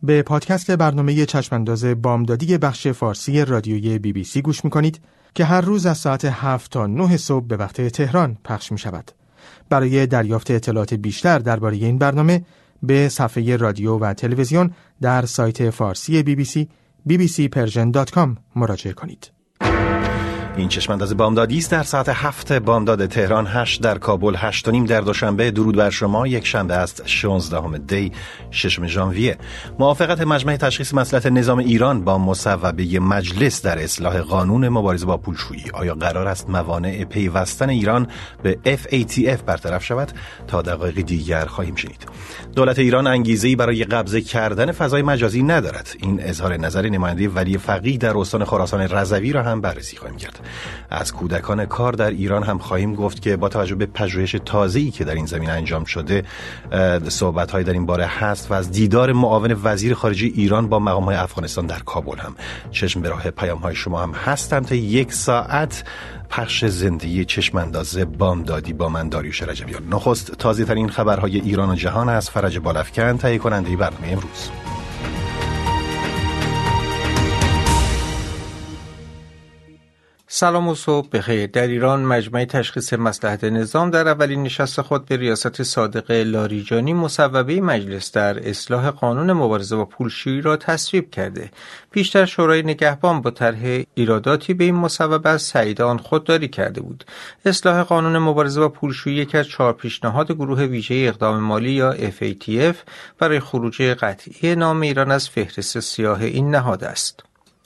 به پادکست برنامه چشمانداز بامدادی بخش فارسی رادیوی BBC گوش می‌کنید که هر روز از ساعت 7 تا 9 صبح به وقت تهران پخش می‌شود. برای دریافت اطلاعات بیشتر درباره این برنامه به صفحه رادیو و تلویزیون در سایت فارسی BBC bbcpersian.com مراجعه کنید. این چشمانداز بامدادی است. در ساعت 7 بامداد تهران، 8 در کابل، 8:30 در دوشنبه. درود بر شما. یک شنبه است، 16 دی 6 ژانویه. موافقت مجمع تشخیص مصلحت نظام ایران با مصوبه مجلس در اصلاح قانون مبارزه با پولشویی. آیا قرار است موانع پیوستن ایران به FATF برطرف شود؟ تا دقایق دیگر خواهیم شنید. دولت ایران انگیزه‌ای برای قبضه کردن فضای مجازی ندارد. این اظهار نظر نماینده ولی فقیه در استان خراسان رضوی را هم بررسی خواهیم کرد. از کودکان کار در ایران هم خواهیم گفت که با توجه به پژوهش تازه‌ای که در این زمینه انجام شده، صحبت‌های در این باره هست و از دیدار معاون وزیر خارجه ایران با مقام‌های افغانستان در کابل هم چشم به راه پیام‌های شما هم هستم تا 1 ساعت پخش زنده چشمانداز بامدادی با من داریوش رجبیان. نخست تازه‌ترین خبرهای ایران و جهان از فرج بالافکن، تهیه کننده برنامه امروز. سلام و صبح بخیر. در ایران مجمع تشخیص مصلحت نظام در اولین نشست خود به ریاست صادق لاریجانی مصوبه مجلس در اصلاح قانون مبارزه با پولشویی را تصویب کرده. پیشتر شورای نگهبان با طرح ایراداتی به این مصوبه از تایید آن خودداری کرده بود. اصلاح قانون مبارزه با پولشویی یکی از 4 پیشنهاد گروه ویژه اقدام مالی یا FATF برای خروج قطعی نام ایران از فهرست سیاه این نهاد است.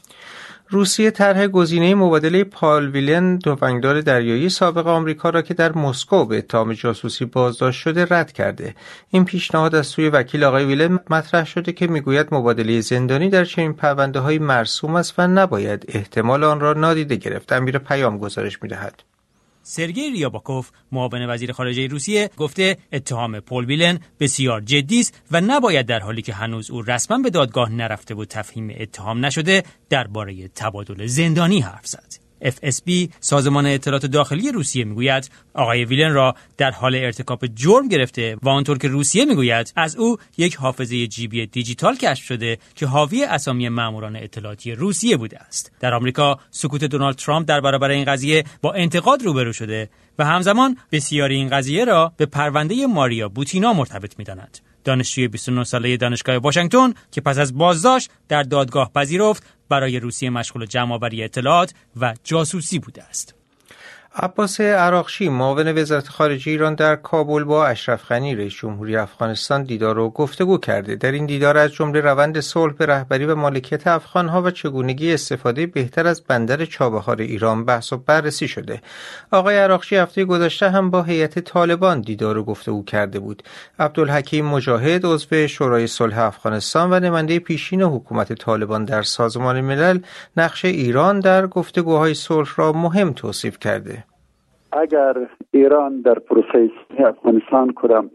روسیه طرح گزینه مبادله پال ویلن، تفنگدار دریایی سابق آمریکا را که در مسکو به اتهام جاسوسی بازداشت شده رد کرده. این پیشنهاد از سوی وکیل آقای ویلن مطرح شده که میگوید مبادله زندانی در چنین پرونده‌های مرسوم است و نباید احتمال آن را نادیده گرفت. امیر پیام گزارش می‌دهد. سرگئی ریاباکوف، معاون وزیر خارجه روسیه، گفته اتهام پول ویلن بسیار جدی است و نباید در حالی که هنوز او رسما به دادگاه نرفته و تفهیم اتهام نشده درباره تبادل زندانی حرف زد. FSB، سازمان اطلاعات داخلی روسیه، میگوید آقای ویلن را در حال ارتکاب جرم گرفته و آنطور که روسیه میگوید از او یک حافظه جیبی دیجیتال کشف شده که حاوی اسامی ماموران اطلاعاتی روسیه بوده است. در آمریکا سکوت دونالد ترامپ در برابر این قضیه با انتقاد روبرو شده و همزمان بسیاری این قضیه را به پرونده ماریا بوتینا مرتبط می‌دانند. دانشجوی 29 ساله دانشگاه واشنگتن که پس از بازداشت در دادگاه پذیرفت برای روسیه مشغول جمع‌آوری اطلاعات و جاسوسی بوده است. عباس عراقچی، معاون وزارت خارجه ایران، در کابل با اشرف غنی رئیس جمهوری افغانستان دیدار و گفتگو کرده. در این دیدار از جمله روند صلح به رهبری و مالکیت افغان‌ها و چگونگی استفاده بهتر از بندر چابهار ایران بحث و بررسی شده. آقای عراقچی هفته گذشته هم با هیئت طالبان دیدار و گفتگو کرده بود. عبدالحکیم مجاهد، عضو شورای صلح افغانستان و نماینده پیشین حکومت طالبان در سازمان ملل، نقش ایران در گفتگوهای صلح را مهم توصیف کرده. اگر ایران در پروسه افغانستان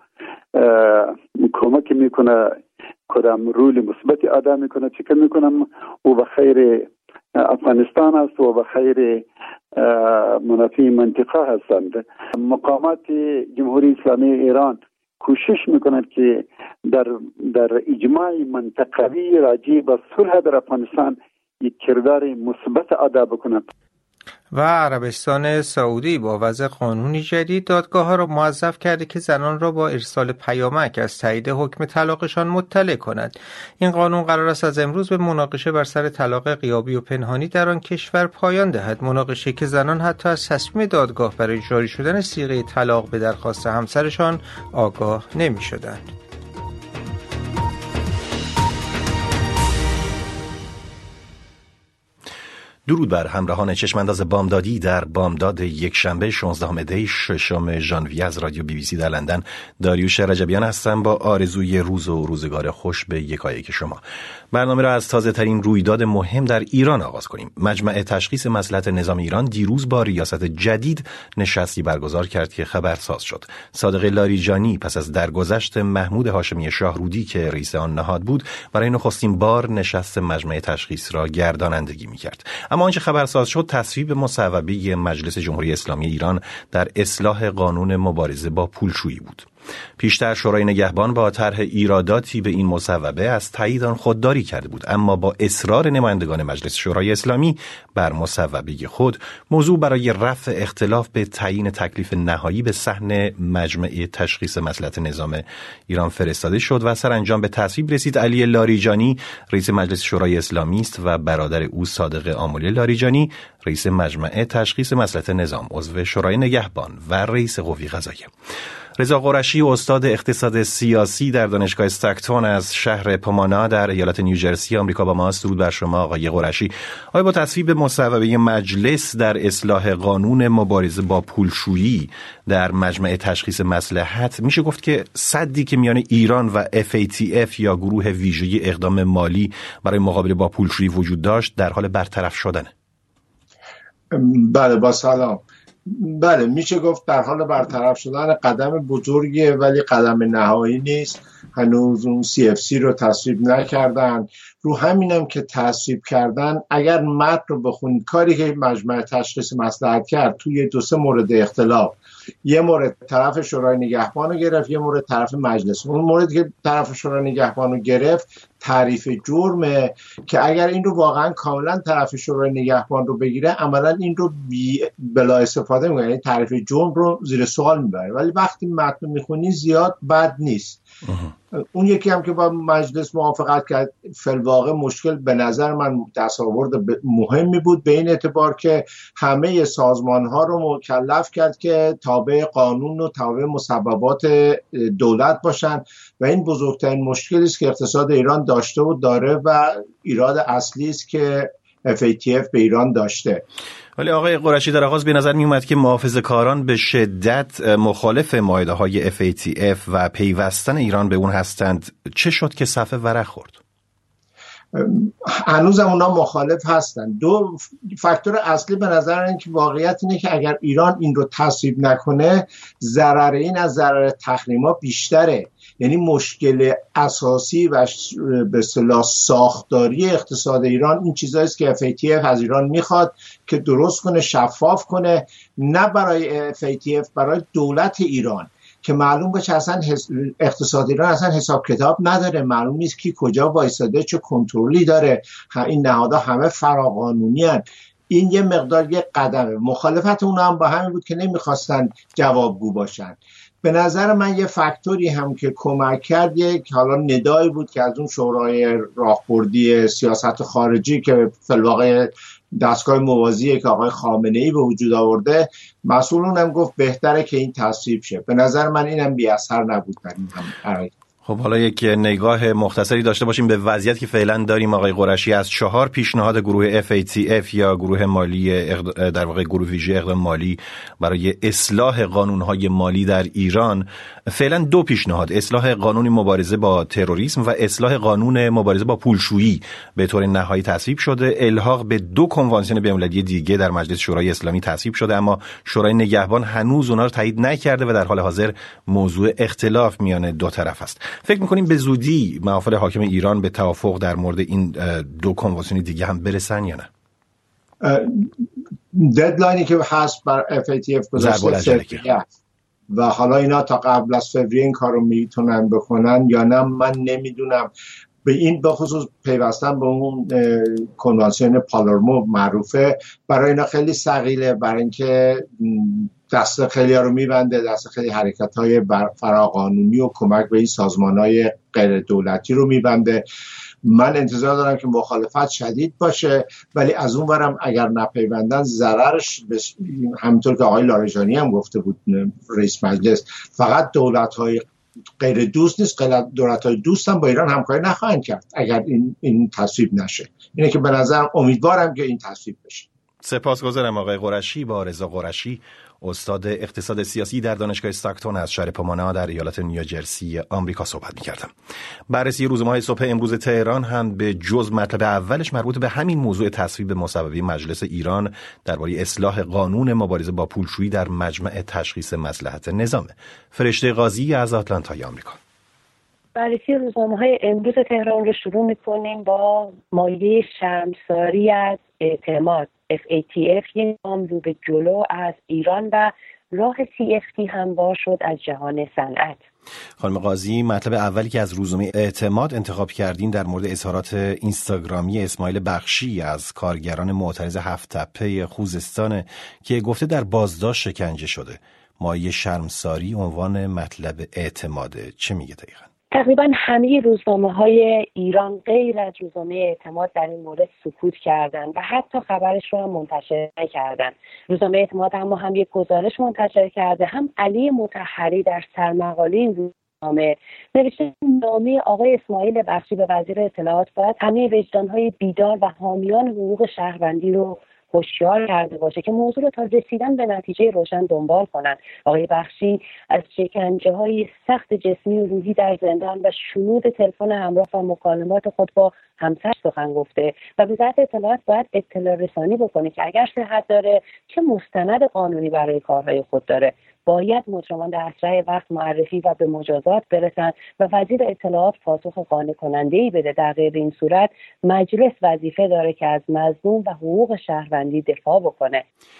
کمک میکنه، رول مثبتی ادا میکنه، فکر میکنم او به خیر افغانستان است و به خیر منافع منطقه هستند. مقامات جمهوری اسلامی ایران کوشش میکنند که در اجماع منطقوی راجع به صلح در افغانستان یک کردار مثبت ادا بکنند. و عربستان سعودی با وضع قانونی جدید دادگاه‌ها را موظف کرده که زنان را با ارسال پیامک از تایید حکم طلاقشان مطلع کند. این قانون قرار است از امروز به مناقشه بر سر طلاق غیابی و پنهانی در آن کشور پایان دهد. مناقشه که زنان حتی از تصمیم دادگاه برای جاری شدن صیغه طلاق به درخواست همسرشان آگاه نمی‌شدند. درود بر همراهان چشمانداز بامدادی در بامداد یک شنبه 16 دی 6 ژانویه از رادیو BBC در لندن. داریوش رجبیان هستم با آرزوی روز و روزگار خوش به یکایک شما. برنامه را از تازه ترین رویداد مهم در ایران آغاز کنیم. مجمع تشخیص مصلحت نظام ایران دیروز با ریاست جدید نشستی برگزار کرد که خبرساز شد. صادق لاریجانی پس از درگذشت محمود هاشمی شاهرودی که رئیس آن نهاد بود، برای نخستین بار نشست مجمع تشخیص را گردانندگی می‌کرد. اما آنچه خبرساز شد تصویب مصوبه مجلس جمهوری اسلامی ایران در اصلاح قانون مبارزه با پولشویی بود. پیشتر شورای نگهبان با طرح ایراداتی به این مصوبه از تایید آن خودداری کرده بود، اما با اصرار نمایندگان مجلس شورای اسلامی بر مصوبه خود، موضوع برای رفع اختلاف به تعیین تکلیف نهایی به صحن مجمع تشخیص مصلحت نظام ایران فرستاده شد و سرانجام به تصویب رسید. علی لاریجانی رئیس مجلس شورای اسلامی است و برادر او صادق آملی لاریجانی رئیس مجمع تشخیص مصلحت نظام، عضو شورای نگهبان و رئیس قوه قضاییه. رضا قرشی استاد اقتصاد سیاسی در دانشگاه استکتون از شهر پامانا در ایالت نیوجرسی آمریکا با ماست. درود بر شما آقای قرشی. آیا با تصویب مصوبه مجلس در اصلاح قانون مبارزه با پولشویی در مجمع تشخیص مصلحت میشه گفت که سدی که میان ایران و FATF یا گروه ویژه اقدام مالی برای مقابله با پولشویی وجود داشت در حال برطرف شدنه؟ بله، با سلام. بله، میشه گفت در حال برطرف شدن. قدم بزرگیه ولی قدم نهایی نیست. هنوز اون CFC رو تصویب نکردن. رو همینم که تصویب کردن، اگر متن رو بخونید، کاری که مجمع تشخیص مصلحت کرد توی 2-3 مورد اختلاف، یه مورد طرف شورای نگهبان رو گرفت، یه مورد طرف مجلس. اون موردی که طرف شورای نگهبان رو گرفت تعریف جرمه که اگر این رو واقعا کاملا طرف شورای نگهبان رو بگیره، عملا این رو بلا استفاده میکنه، یعنی تعریف جرم رو زیر سوال میبره. ولی وقتی متن میخونی زیاد بد نیست. اون یکی هم که با مجلس موافقت کرد، فی‌الواقع مشکل به نظر من دستاورد مهمی بود، به این اعتبار که همه سازمان ها رو مکلف کرد که تابع قانون و تابع مسببات دولت باشن و این بزرگترین مشکلی است که اقتصاد ایران داشته و داره و ایراد اصلی است که FATF به ایران داشته. ولی آقای قرشی، در آغاز به نظر می اومد که محافظه‌کاران به شدت مخالف معاهده‌های FATF و پیوستن ایران به اون هستند. چه شد که صفحه ورق خورد؟ هنوز هم اونا مخالف هستن. دو فاکتور اصلی به نظر این که واقعیت اینه که اگر ایران این رو تصویب نکنه، ضرر این از ضرر تحریما بیشتره. یعنی مشکل اساسی و به اصطلاح ساختاری اقتصاد ایران این چیزایی است که FATF از ایران میخواد که درست کنه، شفاف کنه، نه برای FATF، برای دولت ایران که معلوم باشه اصلا اقتصاد ایران اصلا حساب کتاب نداره، معلوم نیست کی کجا وایساده، چه کنترلی داره، این نهادها همه فراقانونی هستند. این یه مقدار یه قدمه. مخالفت اونا هم با همین بود که نمیخواستن جوابگو باشن. به نظر من یه فاکتوری هم که کمک کرد، یک حالا ندایی بود که از اون شورای راهبردی سیاست خارجی که فی‌الواقع دستگاه موازیه که آقای خامنه‌ای به وجود آورده، مسئولون هم گفت بهتره که این تصویب شه. به نظر من اینم بی اثر نبود در این هم. خب حالا یک نگاه مختصری داشته باشیم به وضعیت که فعلا داریم آقای قرشی. از 4 پیشنهاد گروه FATF یا گروه مالی در واقع گروه ویژه اقدام مالی برای اصلاح قانونهای مالی در ایران، فعلا 2 پیشنهاد، اصلاح قانون مبارزه با تروریسم و اصلاح قانون مبارزه با پولشویی به طور نهایی تصویب شده. الحاق به 2 کنوانسیون بین‌المللی دیگه در مجلس شورای اسلامی تصویب شده، اما شورای نگهبان هنوز اونها رو تایید نکرده و در حال حاضر موضوع اختلاف میان دو طرف است. فکر می‌کنیم به زودی محافل حاکم ایران به توافق در مورد این 2 کنوانسیون دیگه هم برسن یا نه؟ ددلاینی که هست بر FATF گذاشته و حالا اینا تا قبل از فوریه این کارو میتونن بکنن یا نه من نمیدونم. به این بخصوص پیوستن به اون کنوانسیون پالرمو معروفه، برای اینا خیلی ثقیله، برای اینکه دست خیلی ها رو میبنده، دست خیلی حرکت های فراقانونی و کمک به این سازمان های غیر دولتی رو میبنده. من انتظار دارم که مخالفت شدید باشه، ولی از اون ورم اگر نپیوندن ضررش همونطور که آقای لاریجانی هم گفته بود رئیس مجلس، فقط دولت‌های غیر دوست نیست، دولت‌های دوست هم با ایران همکاری نخواهند کرد اگر این تصویب نشه. اینه که به نظرم امیدوارم که این تصویب بشه. سپاسگزارم آقای قرشی. با رضا قرشی استاد اقتصاد سیاسی در دانشگاه استکتون از شهر پامانا در ایالت نیوجرسی آمریکا صحبت می‌کردم. بررسی روزنامه‌های صبح امروز تهران هم به جز مطلب اولش مربوط به همین موضوع تصویب مصوبه مجلس ایران درباره اصلاح قانون مبارزه با پولشویی در مجمع تشخیص مصلحت نظام. فرشته قاضی از آتلانتای آمریکا. بررسی روزنامه‌های امروز تهران رو شروع می‌کنیم با مایه شرمساری از اعتماد. FATF یک گام رو به جلو از ایران و راه CFT هموار شد از جهان صنعت. خانم قاضی، مطلب اولی که از روزنامه اعتماد انتخاب کردین در مورد اظهارات اینستاگرامی اسماعیل بخشی از کارگران معترض هفت تپه خوزستان که گفته در بازداشت شکنجه شده. مایه شرمساری عنوان مطلب اعتماده. چه میگه دقیقاً؟ تقریبا همه روزنامه‌های ایران غیر از روزنامه اعتماد در این مورد سکوت کردند و حتی خبرش رو هم منتشر نکردند. روزنامه اعتماد اما هم یک گزارش منتشر کرده، هم علی مطهری در سرمقاله این روزنامه نوشته نامه آقای اسماعیل بخشی به وزیر اطلاعات باید همه وجدان‌های بیدار و حامیان حقوق شهروندی رو هوشیار کرده باشه که موضوع رو تا رسیدن به نتیجه روشن دنبال کنند. آقای بخشی از شکنجه‌های سخت جسمی و روحی در زندان و شنود تلفن همراه و مکالمات خود با همسر سخن گفته و وزارت اطلاعات باید اطلاع رسانی بکنه که اگر صحت داره چه مستند قانونی برای کارهای خود داره. باید مجرمان در اسرع وقت معرفی و به مجازات برسند و وزیر اطلاعات پاسخ قانع کننده‌ای بده. در غیر این صورت مجلس وظیفه داره که از مظلوم و حقوق شهروندی دفاع بکنه.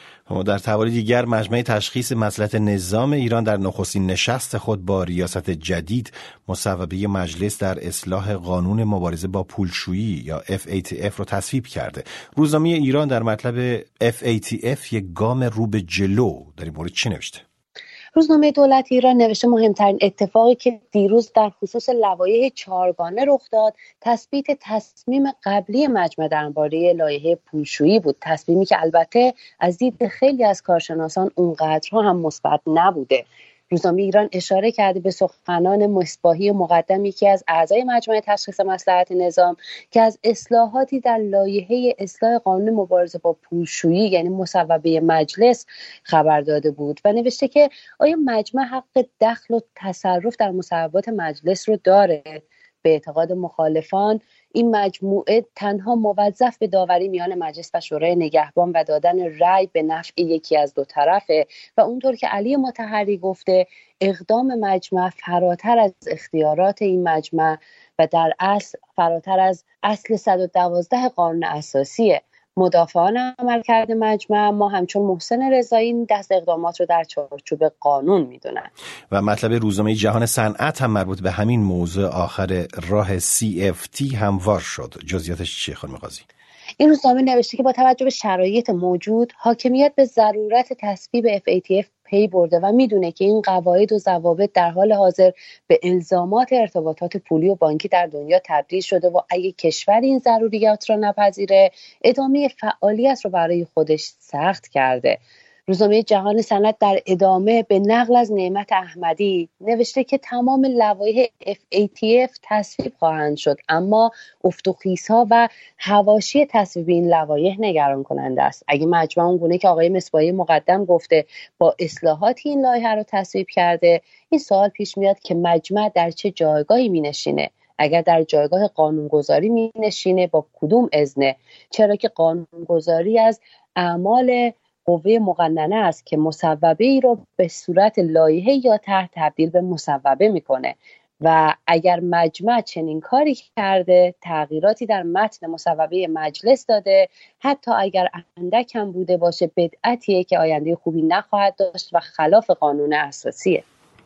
در توالی دیگر مجمع تشخیص مصلحت نظام ایران در نخستین نشست خود با ریاست جدید مصوبه مجلس در اصلاح قانون مبارزه با پولشویی یا FATF رو تصویب کرده. روزنامه ایران در مطلب FATF یک گام رو به جلو در این مورد چی نوشته؟ روزنامه دولت ایران نوشته مهمترین اتفاقی که دیروز در خصوص لوایح چهارگانه رخ داد تثبیت تصمیم قبلی مجمع درباره لایحه پولشویی بود، تصمیمی که البته از دید خیلی از کارشناسان اونقدرها هم مثبت نبوده. روزنامه ایران اشاره کرده به سخنان مصباحی مقدم یکی از اعضای مجمع تشخیص مصلحت نظام که از اصلاحاتی در لایحه اصلاح قانون مبارزه با پولشویی یعنی مصوبه مجلس خبر داده بود و نوشته که آیا مجمع حق دخل و تصرف در مصوبات مجلس رو داره؟ به اعتقاد مخالفان این مجموعه تنها موظف به داوری میان مجلس و شورای نگهبان و دادن رأی به نفع یکی از دو طرفه و اونطور که علی مطهری گفته اقدام مجمع فراتر از اختیارات این مجمع و در اصل فراتر از اصل 112 قانون اساسیه. مدافعان عملکرد مجمع ما همچون محسن رضایی این دست اقدامات رو در چارچوب قانون میدونن. و مطلب روزنامه جهان صنعت هم مربوط به همین موضوع آخر راه CFT هموار شد. جزئیاتش چیه خانم قاضی؟ این روزنامه نوشته که با توجه به شرایط موجود حاکمیت به ضرورت تصویب FATF پی برده و میدونه که این قواعد و ضوابط در حال حاضر به الزامات ارتباطات پولی و بانکی در دنیا تبدیل شده و اگه کشور این ضروریات را نپذیره ادامه فعالیت رو برای خودش سخت کرده. روزنامه جهان صنعت در ادامه به نقل از نعمت احمدی نوشته که تمام لوایح FATF تصویب خواهند شد، اما افت و خیزها و حواشی تصویب این لوایح نگران کننده است. اگه مجمع اونگونه که آقای مصباحی مقدم گفته با اصلاحاتی این لایحه رو تصویب کرده، این سوال پیش میاد که مجمع در چه جایگاهی مینشینه؟ اگر در جایگاه قانونگذاری مینشینه با کدوم اذنه؟ چرا که قانونگذاری از اعمال قوه مقننه است که مصوبه ای رو به صورت لایحه یا طرح تبدیل به مصوبه میکنه و اگر مجمع چنین کاری کرده تغییراتی در متن مصوبه مجلس داده حتی اگر اندک هم بوده باشه بدعتیه که آینده خوبی نخواهد داشت و خلاف قانون اساسیه.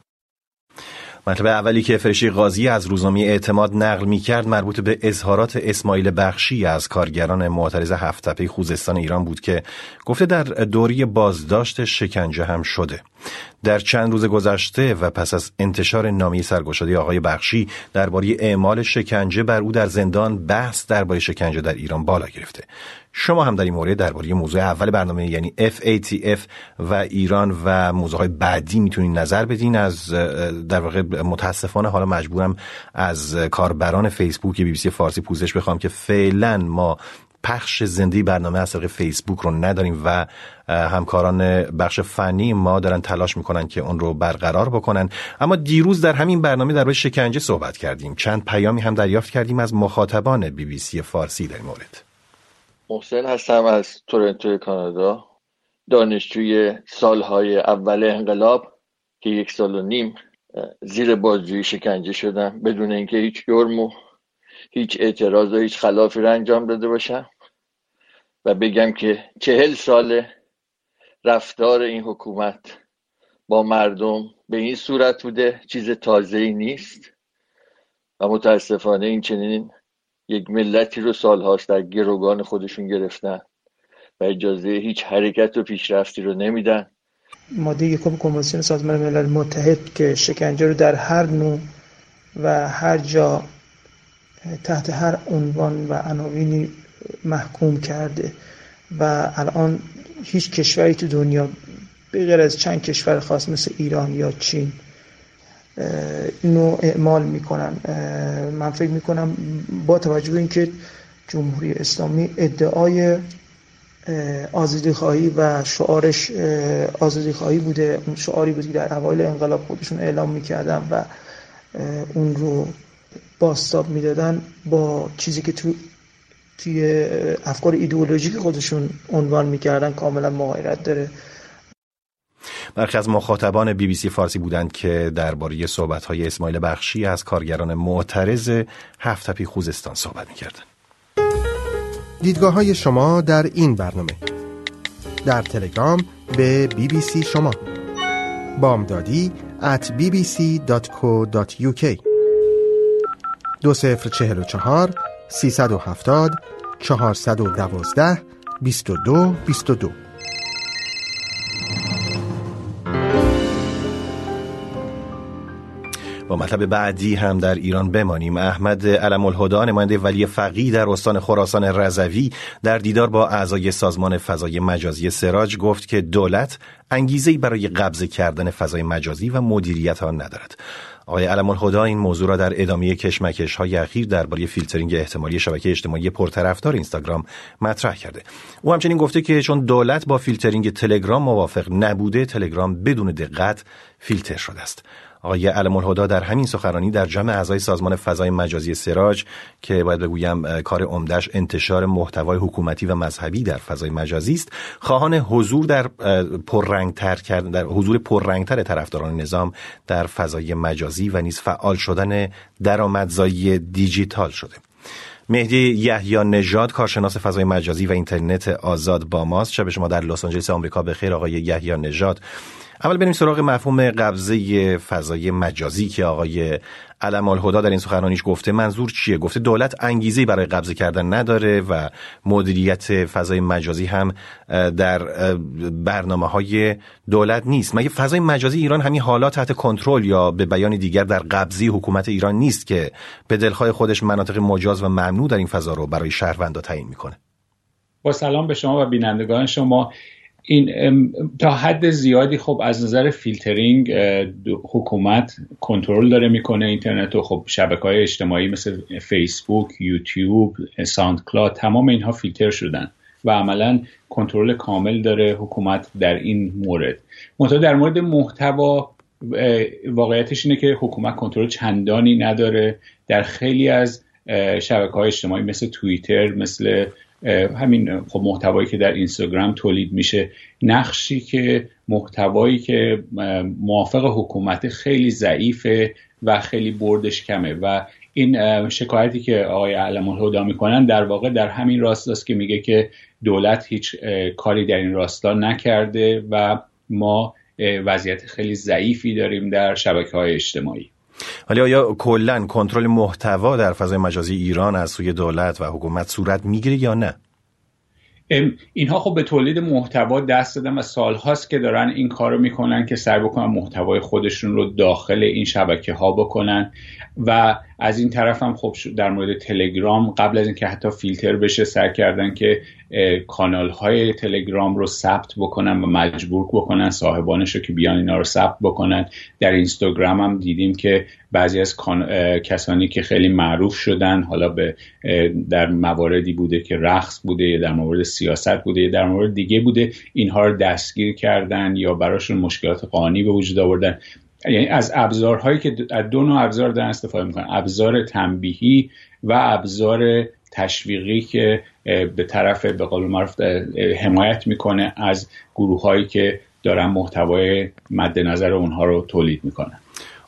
مطلب اولی که فرشته قاضی از روزنامه اعتماد نقل می‌کرد مربوط به اظهارات اسماعیل بخشی از کارگران معترض هفت تپه خوزستان ایران بود که گفته در دوره بازداشت شکنجه هم شده. در چند روز گذشته و پس از انتشار نامه سرگشاده آقای بخشی درباره اعمال شکنجه بر او در زندان، بحث درباره شکنجه در ایران بالا گرفته. شما هم در این مورد درباره موضوع اول برنامه یعنی FATF و ایران و موضوعهای بعدی میتونین نظر بدین. از در واقع متاسفانه حالا مجبورم از کاربران فیسبوک BBC فارسی پوزش بخوام که فعلا ما پخش زنده برنامه از طریق فیسبوک رو نداریم و همکاران بخش فنی ما دارن تلاش میکنن که اون رو برقرار بکنن. اما دیروز در همین برنامه درباره شکنجه صحبت کردیم. چند پیامی هم دریافت کردیم از مخاطبان BBC فارسی در این مورد. محسن هستم از تورنتو کانادا، دانشجوی سالهای اول انقلاب که 1.5 سال زیر بازجویی شکنجه شدم بدون اینکه هیچ جرم و هیچ اعتراض و هیچ خلافی را انجام داده باشم و بگم که 40 سال رفتار این حکومت با مردم به این صورت بوده، چیز تازه‌ای نیست و متاسفانه این چنین یک ملتی رو سالهاست در گروگان خودشون گرفتن و اجازه هیچ حرکت و پیشرفتی رو نمیدن. ماده یکم کنوانسیون سازمان ملل متحد که شکنجه رو در هر نوع و هر جا تحت هر عنوان و عناوینی محکوم کرده و الان هیچ کشوری تو دنیا به غیر از چند کشور خاص مثل ایران یا چین اینو اعمال میکنن. من فکر میکنم با توجه به اینکه جمهوری اسلامی ادعای آزادیخواهی و شعارش آزادیخواهی بوده، اون شعاری بود که در اوایل انقلاب خودشون اعلام میکردن و اون رو بازتاب میدادن، با چیزی که توی افکار ایدئولوژیک خودشون عنوان میکردن کاملا مغایرت داره. برخی از مخاطبان BBC فارسی بودند که درباره صحبت‌های اسماعیل بخشی از کارگران معترض هفت تپی خوزستان صحبت می‌کردند. دیدگاه‌های شما در این برنامه: در تلگرام به BBC شما، بامدادی @bbc.co.uk، 2044 370 412 2222. با مطلب بعدی هم در ایران بمانیم. احمد علم‌الهدی، نماینده ولی فقیه در استان خراسان رضوی، در دیدار با اعضای سازمان فضای مجازی سراج گفت که دولت انگیزه‌ای برای قبضه کردن فضای مجازی و مدیریت آن ندارد. آقای علم‌الهدی این موضوع را در ادامه کشمکش‌های اخیر درباره فیلترینگ احتمالی شبکه اجتماعی پرطرفدار اینستاگرام مطرح کرده. او همچنین گفته که چون دولت با فیلترینگ تلگرام موافق نبوده، تلگرام بدون دقت فیلتر شده است. آقای علم‌الهدی در همین سخنرانی در جمع اعضای سازمان فضای مجازی سراج که باید بگویم کار عمده‌اش انتشار محتوای حکومتی و مذهبی در فضای مجازی است، خواهان حضور در حضور پررنگتر طرفداران نظام در فضای مجازی و نیز فعال شدن درآمدزایی دیجیتال شده. مهدی یحیی نژاد، کارشناس فضای مجازی و اینترنت آزاد با ماست. شب شما در لس آنجلس آمریکا بخیر آقای یحیی نژاد. اول بریم سراغ مفهوم قبضه فضای مجازی که آقای علم‌الهدی در این سخنرانیش گفته. منظور چیه؟ گفته دولت انگیزه‌ای برای قبضه کردن نداره و مدیریت فضای مجازی هم در برنامه‌های دولت نیست. مگه فضای مجازی ایران همین حالا تحت کنترل یا به بیان دیگر در قبضه حکومت ایران نیست که به دلخواه خودش مناطق مجاز و ممنوع در این فضا رو برای شهروندان تعیین میکنه؟ با سلام به شما و بینندگان شما. این تا حد زیادی خب از نظر فیلترینگ حکومت کنترل داره میکنه اینترنت و خب شبکه‌های اجتماعی مثل فیسبوک، یوتیوب، ساوند کلاود، تمام اینها فیلتر شدن و عملاً کنترل کامل داره حکومت در این مورد. منتها در مورد محتوا واقعیتش اینه که حکومت کنترل چندانی نداره. در خیلی از شبکه‌های اجتماعی مثل توییتر، مثل همین خب محتوایی که در اینستاگرام تولید میشه، نقشی که محتوایی که موافق حکومت خیلی ضعیفه و خیلی بردش کمه و این شکایتی که آقای علم‌الهدی میکنن در واقع در همین راستاست که میگه که دولت هیچ کاری در این راستا نکرده و ما وضعیت خیلی ضعیفی داریم در شبکه‌های اجتماعی. ولی آیا کلاً کنترل محتوا در فضای مجازی ایران از سوی دولت و حکومت صورت میگیره یا نه؟ اینها خب به تولید محتوا دست دادن و سالهاست که دارن این کارو میکنن که سعی بکنن محتوای خودشون رو داخل این شبکه ها بکنن و از این طرف هم خب در مورد تلگرام قبل از اینکه حتی فیلتر بشه سعی کردن که کانال های تلگرام رو ثبت بکنن و مجبور بکنن صاحبانش رو که بیان اینا رو ثبت بکنن. در اینستاگرام هم دیدیم که بعضی از کسانی که خیلی معروف شدن، حالا در مواردی بوده که رقص بوده یا در مورد سیاست بوده یا در مورد دیگه بوده، اینها رو دستگیر کردن یا براشون مشکلات قانونی به وجود آوردن. یعنی از ابزارهایی که از دو نوع ابزار دارن استفاده میکنن، ابزار تنبیهی و ابزار تشویقی که به طرف به قول معروف حمایت میکنه از گروهایی که دارن محتوای مد نظر اونها رو تولید میکنن.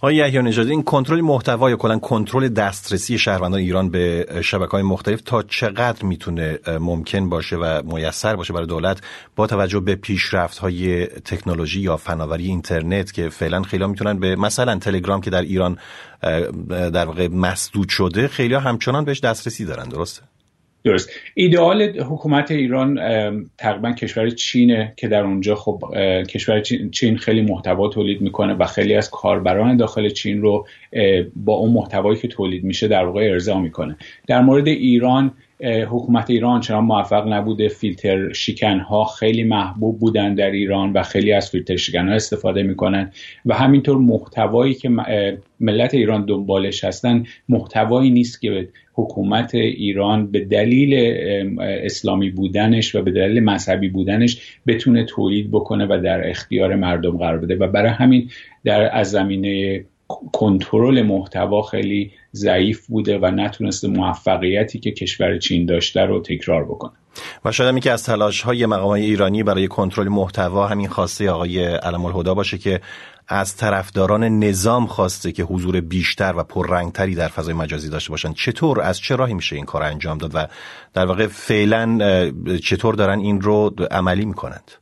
آقای یحیی نژاد، این کنترل محتوا یا کلا کنترل دسترسی شهروندان ایران به شبکه‌های مختلف تا چقدر میتونه ممکن باشه و میسر باشه برای دولت با توجه به پیشرفت‌های تکنولوژی یا فناوری اینترنت که فعلا خیلی میتونن به مثلا تلگرام که در ایران در واقع مسدود شده، خیلی همچنان بهش دسترسی دارن، درسته؟ درست. ایدئال حکومت ایران تقریبا کشور چینه که در اونجا خب کشور چین خیلی محتوا تولید میکنه و خیلی از کاربران داخل چین رو با اون محتوایی که تولید میشه در واقع ارضا میکنه. در مورد ایران حکومت ایران چنان موفق نبوده. فیلتر شکن‌ها خیلی محبوب بودن در ایران و خیلی از فیلتر شکن‌ها استفاده میکنن و همینطور محتوایی که ملت ایران دنبالش هستن محتوایی نیست که حکومت ایران به دلیل اسلامی بودنش و به دلیل مذهبی بودنش بتونه تولید بکنه و در اختیار مردم قرار بده و برای همین از زمینه کنترل محتوا خیلی ضعیف بوده و نتونسته موفقیتی که کشور چین داشته رو تکرار بکنه. و شاید که از تلاش‌های مقامات ایرانی برای کنترل محتوا همین خواسته آقای علم‌الهدی باشه که از طرفداران نظام خواسته که حضور بیشتر و پررنگتری در فضای مجازی داشته باشن. چطور از چه راهی میشه این کار انجام داد و در واقع فعلا چطور دارن این رو عملی میکنند؟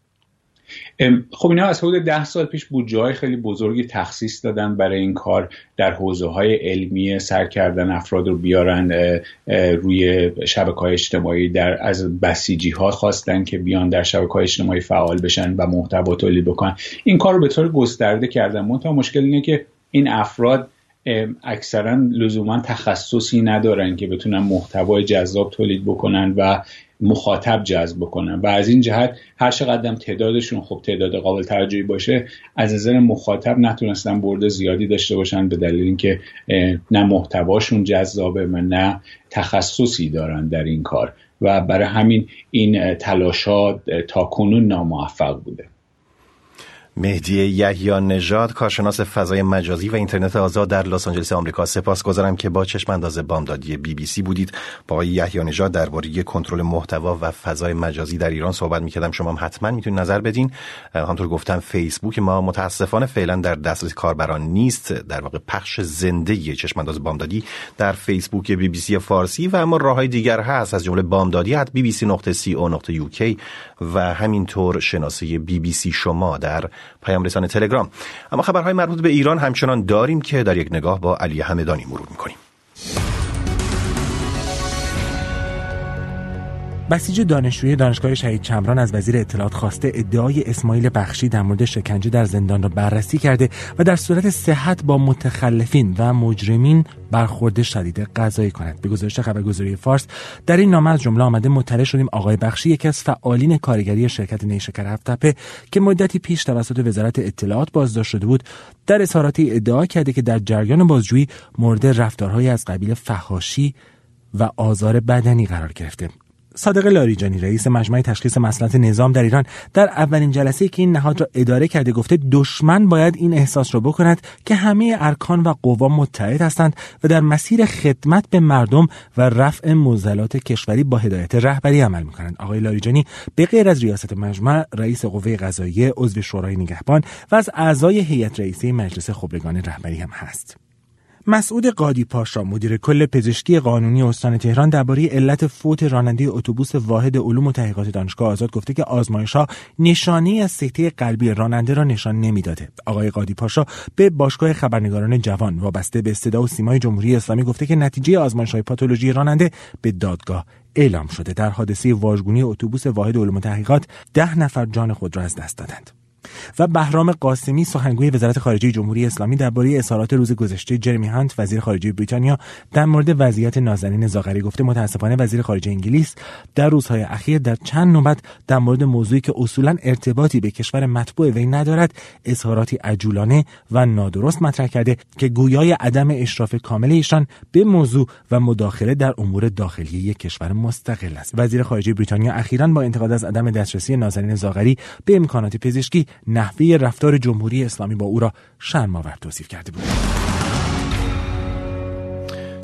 خب اینا از حدود 10 سال پیش بودجه‌های خیلی بزرگی تخصیص دادن برای این کار، در حوزه‌های علمی سر کردن افراد رو بیارن روی شبکه‌های اجتماعی، از بسیجی‌ها خواستن که بیان در شبکه‌های اجتماعی فعال بشن و محتوا تولید بکنن. این کار رو به طور گسترده کردن. منتها مشکل اینه که این افراد اکثرا لزوما تخصصی ندارن که بتونن محتوای جذاب تولید بکنن و مخاطب جذب بکنن و از این جهت هر چقدر تعدادشون خب تعداد قابل توجهی باشه، از نظر مخاطب نتونستن برد زیادی داشته باشن به دلیل اینکه نه محتواشون جذابه و نه تخصصی دارن در این کار و برای همین این تلاشات تا کنون ناموفق بوده. مهدی یحیی نژاد، کارشناس فضای مجازی و اینترنت آزاد در لس آنجلس آمریکا، سپاسگزارم که با چشم انداز بامدادی BBC بودید. با آقای یحیی نژاد درباره کنترل محتوا و فضای مجازی در ایران صحبت می‌کردم. شما هم حتما میتونید نظر بدین. همونطور گفتم فیسبوک ما متاسفانه فعلا در دسترس کاربران نیست، در واقع پخش زنده چشم انداز بامدادی در فیسبوک BBC فارسی و اما راههای دیگر هست، از جمله bamdadi@bbc.co.uk و همینطور شناسه BBC شما در پیام رسان تلگرام. اما خبرهای مربوط به ایران همچنان داریم که در یک نگاه با علی همدانی مرور می‌کنیم. بسیج دانشجوی دانشگاه شهید چمران از وزیر اطلاعات خواسته ادعای اسماعیل بخشی در مورد شکنجه در زندان را بررسی کرده و در صورت صحت با متخلفین و مجرمین برخورد شدید قضایی کند. به گزارش خبرگزاری فارس در این نامه از جمله آمده مطلع شدیم آقای بخشی یکی از فعالین کارگری شرکت نیشکر هفت‌تپه که مدتی پیش توسط وزارت اطلاعات بازداشت شده بود، در اظهاراتی ادعا کرده که در جریان بازجویی مورد رفتارهای از قبیل فحاشی و آزار بدنی قرار گرفته. صادق لاریجانی رئیس مجمع تشخیص مصلحت نظام در ایران در اولین جلسه‌ای که این نهاد را اداره کرده گفته دشمن باید این احساس را بکند که همه ارکان و قوا متحد هستند و در مسیر خدمت به مردم و رفع معضلات کشوری با هدایت رهبری عمل می‌کنند. آقای لاریجانی به غیر از ریاست مجمع، رئیس قوه قضاییه، عضو شورای نگهبان و از اعضای هیئت رئیسه مجلس خبرگان رهبری هم هست. مسعود قادی پاشا مدیر کل پزشکی قانونی استان تهران درباره علت فوت راننده اتوبوس واحد علوم و تحقیقات دانشگاه آزاد گفته که آزمایش‌ها نشانه از سکته قلبی راننده را نشان نمی‌داده. آقای قادی پاشا به باشگاه خبرنگاران جوان وابسته به صدا و سیمای جمهوری اسلامی گفته که نتیجه آزمایش‌های پاتولوژی راننده به دادگاه اعلام شده. در حادثه واژگونی اتوبوس واحد علوم و تحقیقات 10 نفر جان خود را از دست دادند. و بهرام قاسمی سخنگوی وزارت خارجه جمهوری اسلامی درباره اظهارات روز گذشته جرمی هانت وزیر خارجه بریتانیا در مورد وضعیت نازنین زاغری گفته متاسفانه وزیر خارجه انگلیس در روزهای اخیر در چند نوبت در مورد موضوعی که اصولاً ارتباطی به کشور متبوع وی ندارد اظهاراتی عجولانه و نادرست مطرح کرده که گویای عدم اشراف کامل ایشان به موضوع و مداخله در امور داخلی یک کشور مستقل است. وزیر خارجه بریتانیا اخیراً با انتقاد از عدم دسترسی نازنین زاغری به امکانات پزشکی نحوه رفتار جمهوری اسلامی با او را شرم‌آور توصیف کرده بود.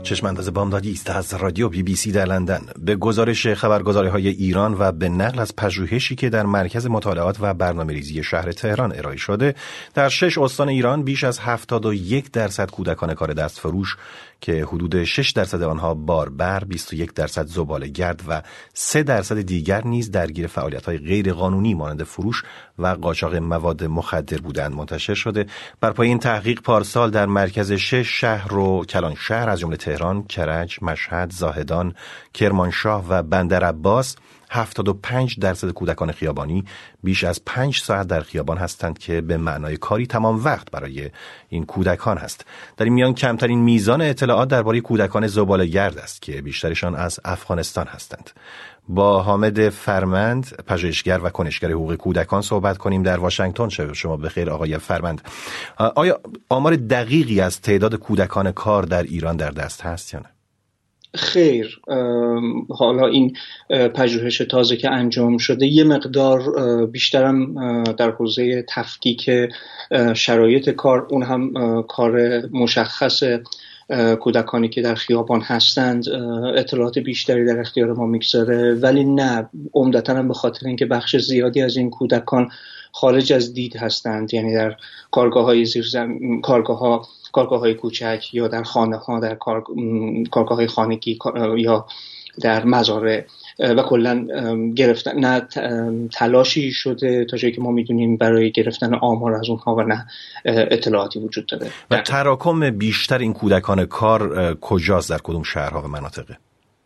چشمانداز بامدادی است از رادیو BBC در لندن. به گزارش خبرگزاری‌های ایران و به نقل از پژوهشی که در مرکز مطالعات و برنامه‌ریزی شهر تهران ارائه شده، در 6 استان ایران بیش از 71% کودکان کار دستفروش که حدود 6% آنها باربر، 21% زباله‌گرد و 3% دیگر نیز درگیر فعالیت‌های غیرقانونی مانند فروش و قاچاق مواد مخدر بودند منتشر شده. بر پایه این تحقیق پارسال در مرکز 6 شهر و کلانشهر از جمله تهران، کرج، مشهد، زاهدان، کرمانشاه و بندرعباس 75% کودکان خیابانی بیش از 5 ساعت در خیابان هستند که به معنای کاری تمام وقت برای این کودکان هست. در این میان کمترین میزان اطلاعات درباره کودکان زباله‌گرد است که بیشترشان از افغانستان هستند. با حامد فرمند، پژوهشگر و کنشگر حقوق کودکان صحبت کنیم در واشنگتن. شما بخیر آقای فرمند. آیا آمار دقیقی از تعداد کودکان کار در ایران در دست هست یا نه؟ خیر، حالا این پژوهش تازه که انجام شده یه مقدار بیشترم در حوزه تفکیک شرایط کار، اون هم کار مشخص کودکانی که در خیابان هستند، اطلاعات بیشتری در اختیار ما میگذاره، ولی نه عمدتاً هم به خاطر اینکه بخش زیادی از این کودکان خارج از دید هستند، یعنی در کارگاه‌های کارگاه‌های کوچک یا در خانه‌ها، در کارگاه‌های خانگی یا در مزارع و کلا گرفتن نه تلاشی شده تا جایی که ما میدونیم برای گرفتن آمار از اونها و نه اطلاعاتی وجود داره. و تراکم بیشتر این کودکان کار کجاست؟ در کدوم شهرها و مناطقه؟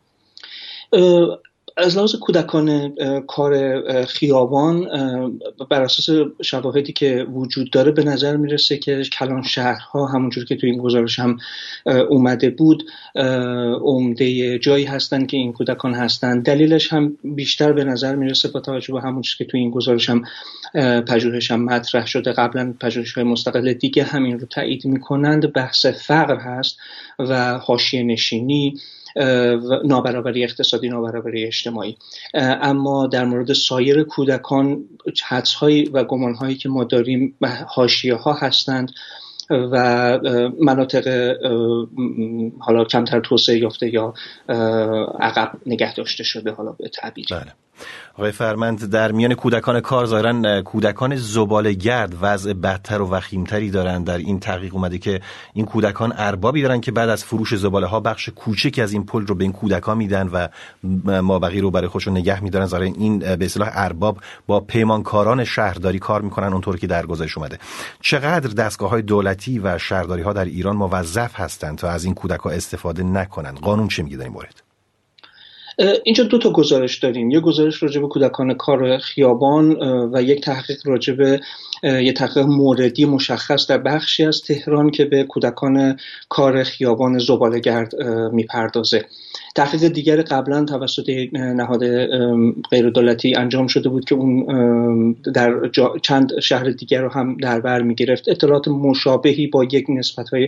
از لحاظ کودکان کار خیابان بر اساس شواهدی که وجود داره به نظر میرسه که کلان شهرها همونجور که تو این گزارش هم اومده بود عمده جایی هستن که این کودکان هستن. دلیلش هم بیشتر به نظر میرسه با توجه به همونجور که تو این گزارش هم پژوهش هم مطرح شده، قبلا پژوهش‌های مستقل دیگه همین رو تایید میکنند، بحث فقر هست و حاشیه نشینی، نابرابری اقتصادی، نابرابری اجتماعی. اما در مورد سایر کودکان حدس‌هایی و گمان‌هایی که ما داریم حاشیه‌ها هستند و مناطق حالا کمتر توسعه یافته یا عقب نگه داشته شده، حالا به تعبیر. بله. آقای فرمند، در میان کودکان کار ظاهراً کودکان زباله‌گرد وضع بدتر و وخیمتری دارند. در این تحقیق اومده که این کودکان اربابی دارن که بعد از فروش زباله‌ها بخش کوچکی از این پول رو به این کودکان میدن و مابقی رو برای خودشون نگه میدارن. ظاهراً این به اصطلاح ارباب با پیمانکاران شهرداری کار میکنن اونطور که در گزارش اومده. چقدر دستگاه‌های دولتی و شهرداری‌ها در ایران موظف هستند تا از این کودک‌ها استفاده نکنن؟ قانون چه میگه در این مورد؟ اینجا 2 تا گزارش داریم، یک گزارش راجع به کودکان کار خیابان و یک تحقیق راجع به یک تحقیق موردی مشخص در بخشی از تهران که به کودکان کار خیابان زباله‌گرد میپردازه. تحقیق دیگر قبلا توسط نهاد غیر دولتی انجام شده بود که اون در چند شهر دیگر رو هم در بر میگرفت، اطلاعات مشابهی با یک نسبت‌های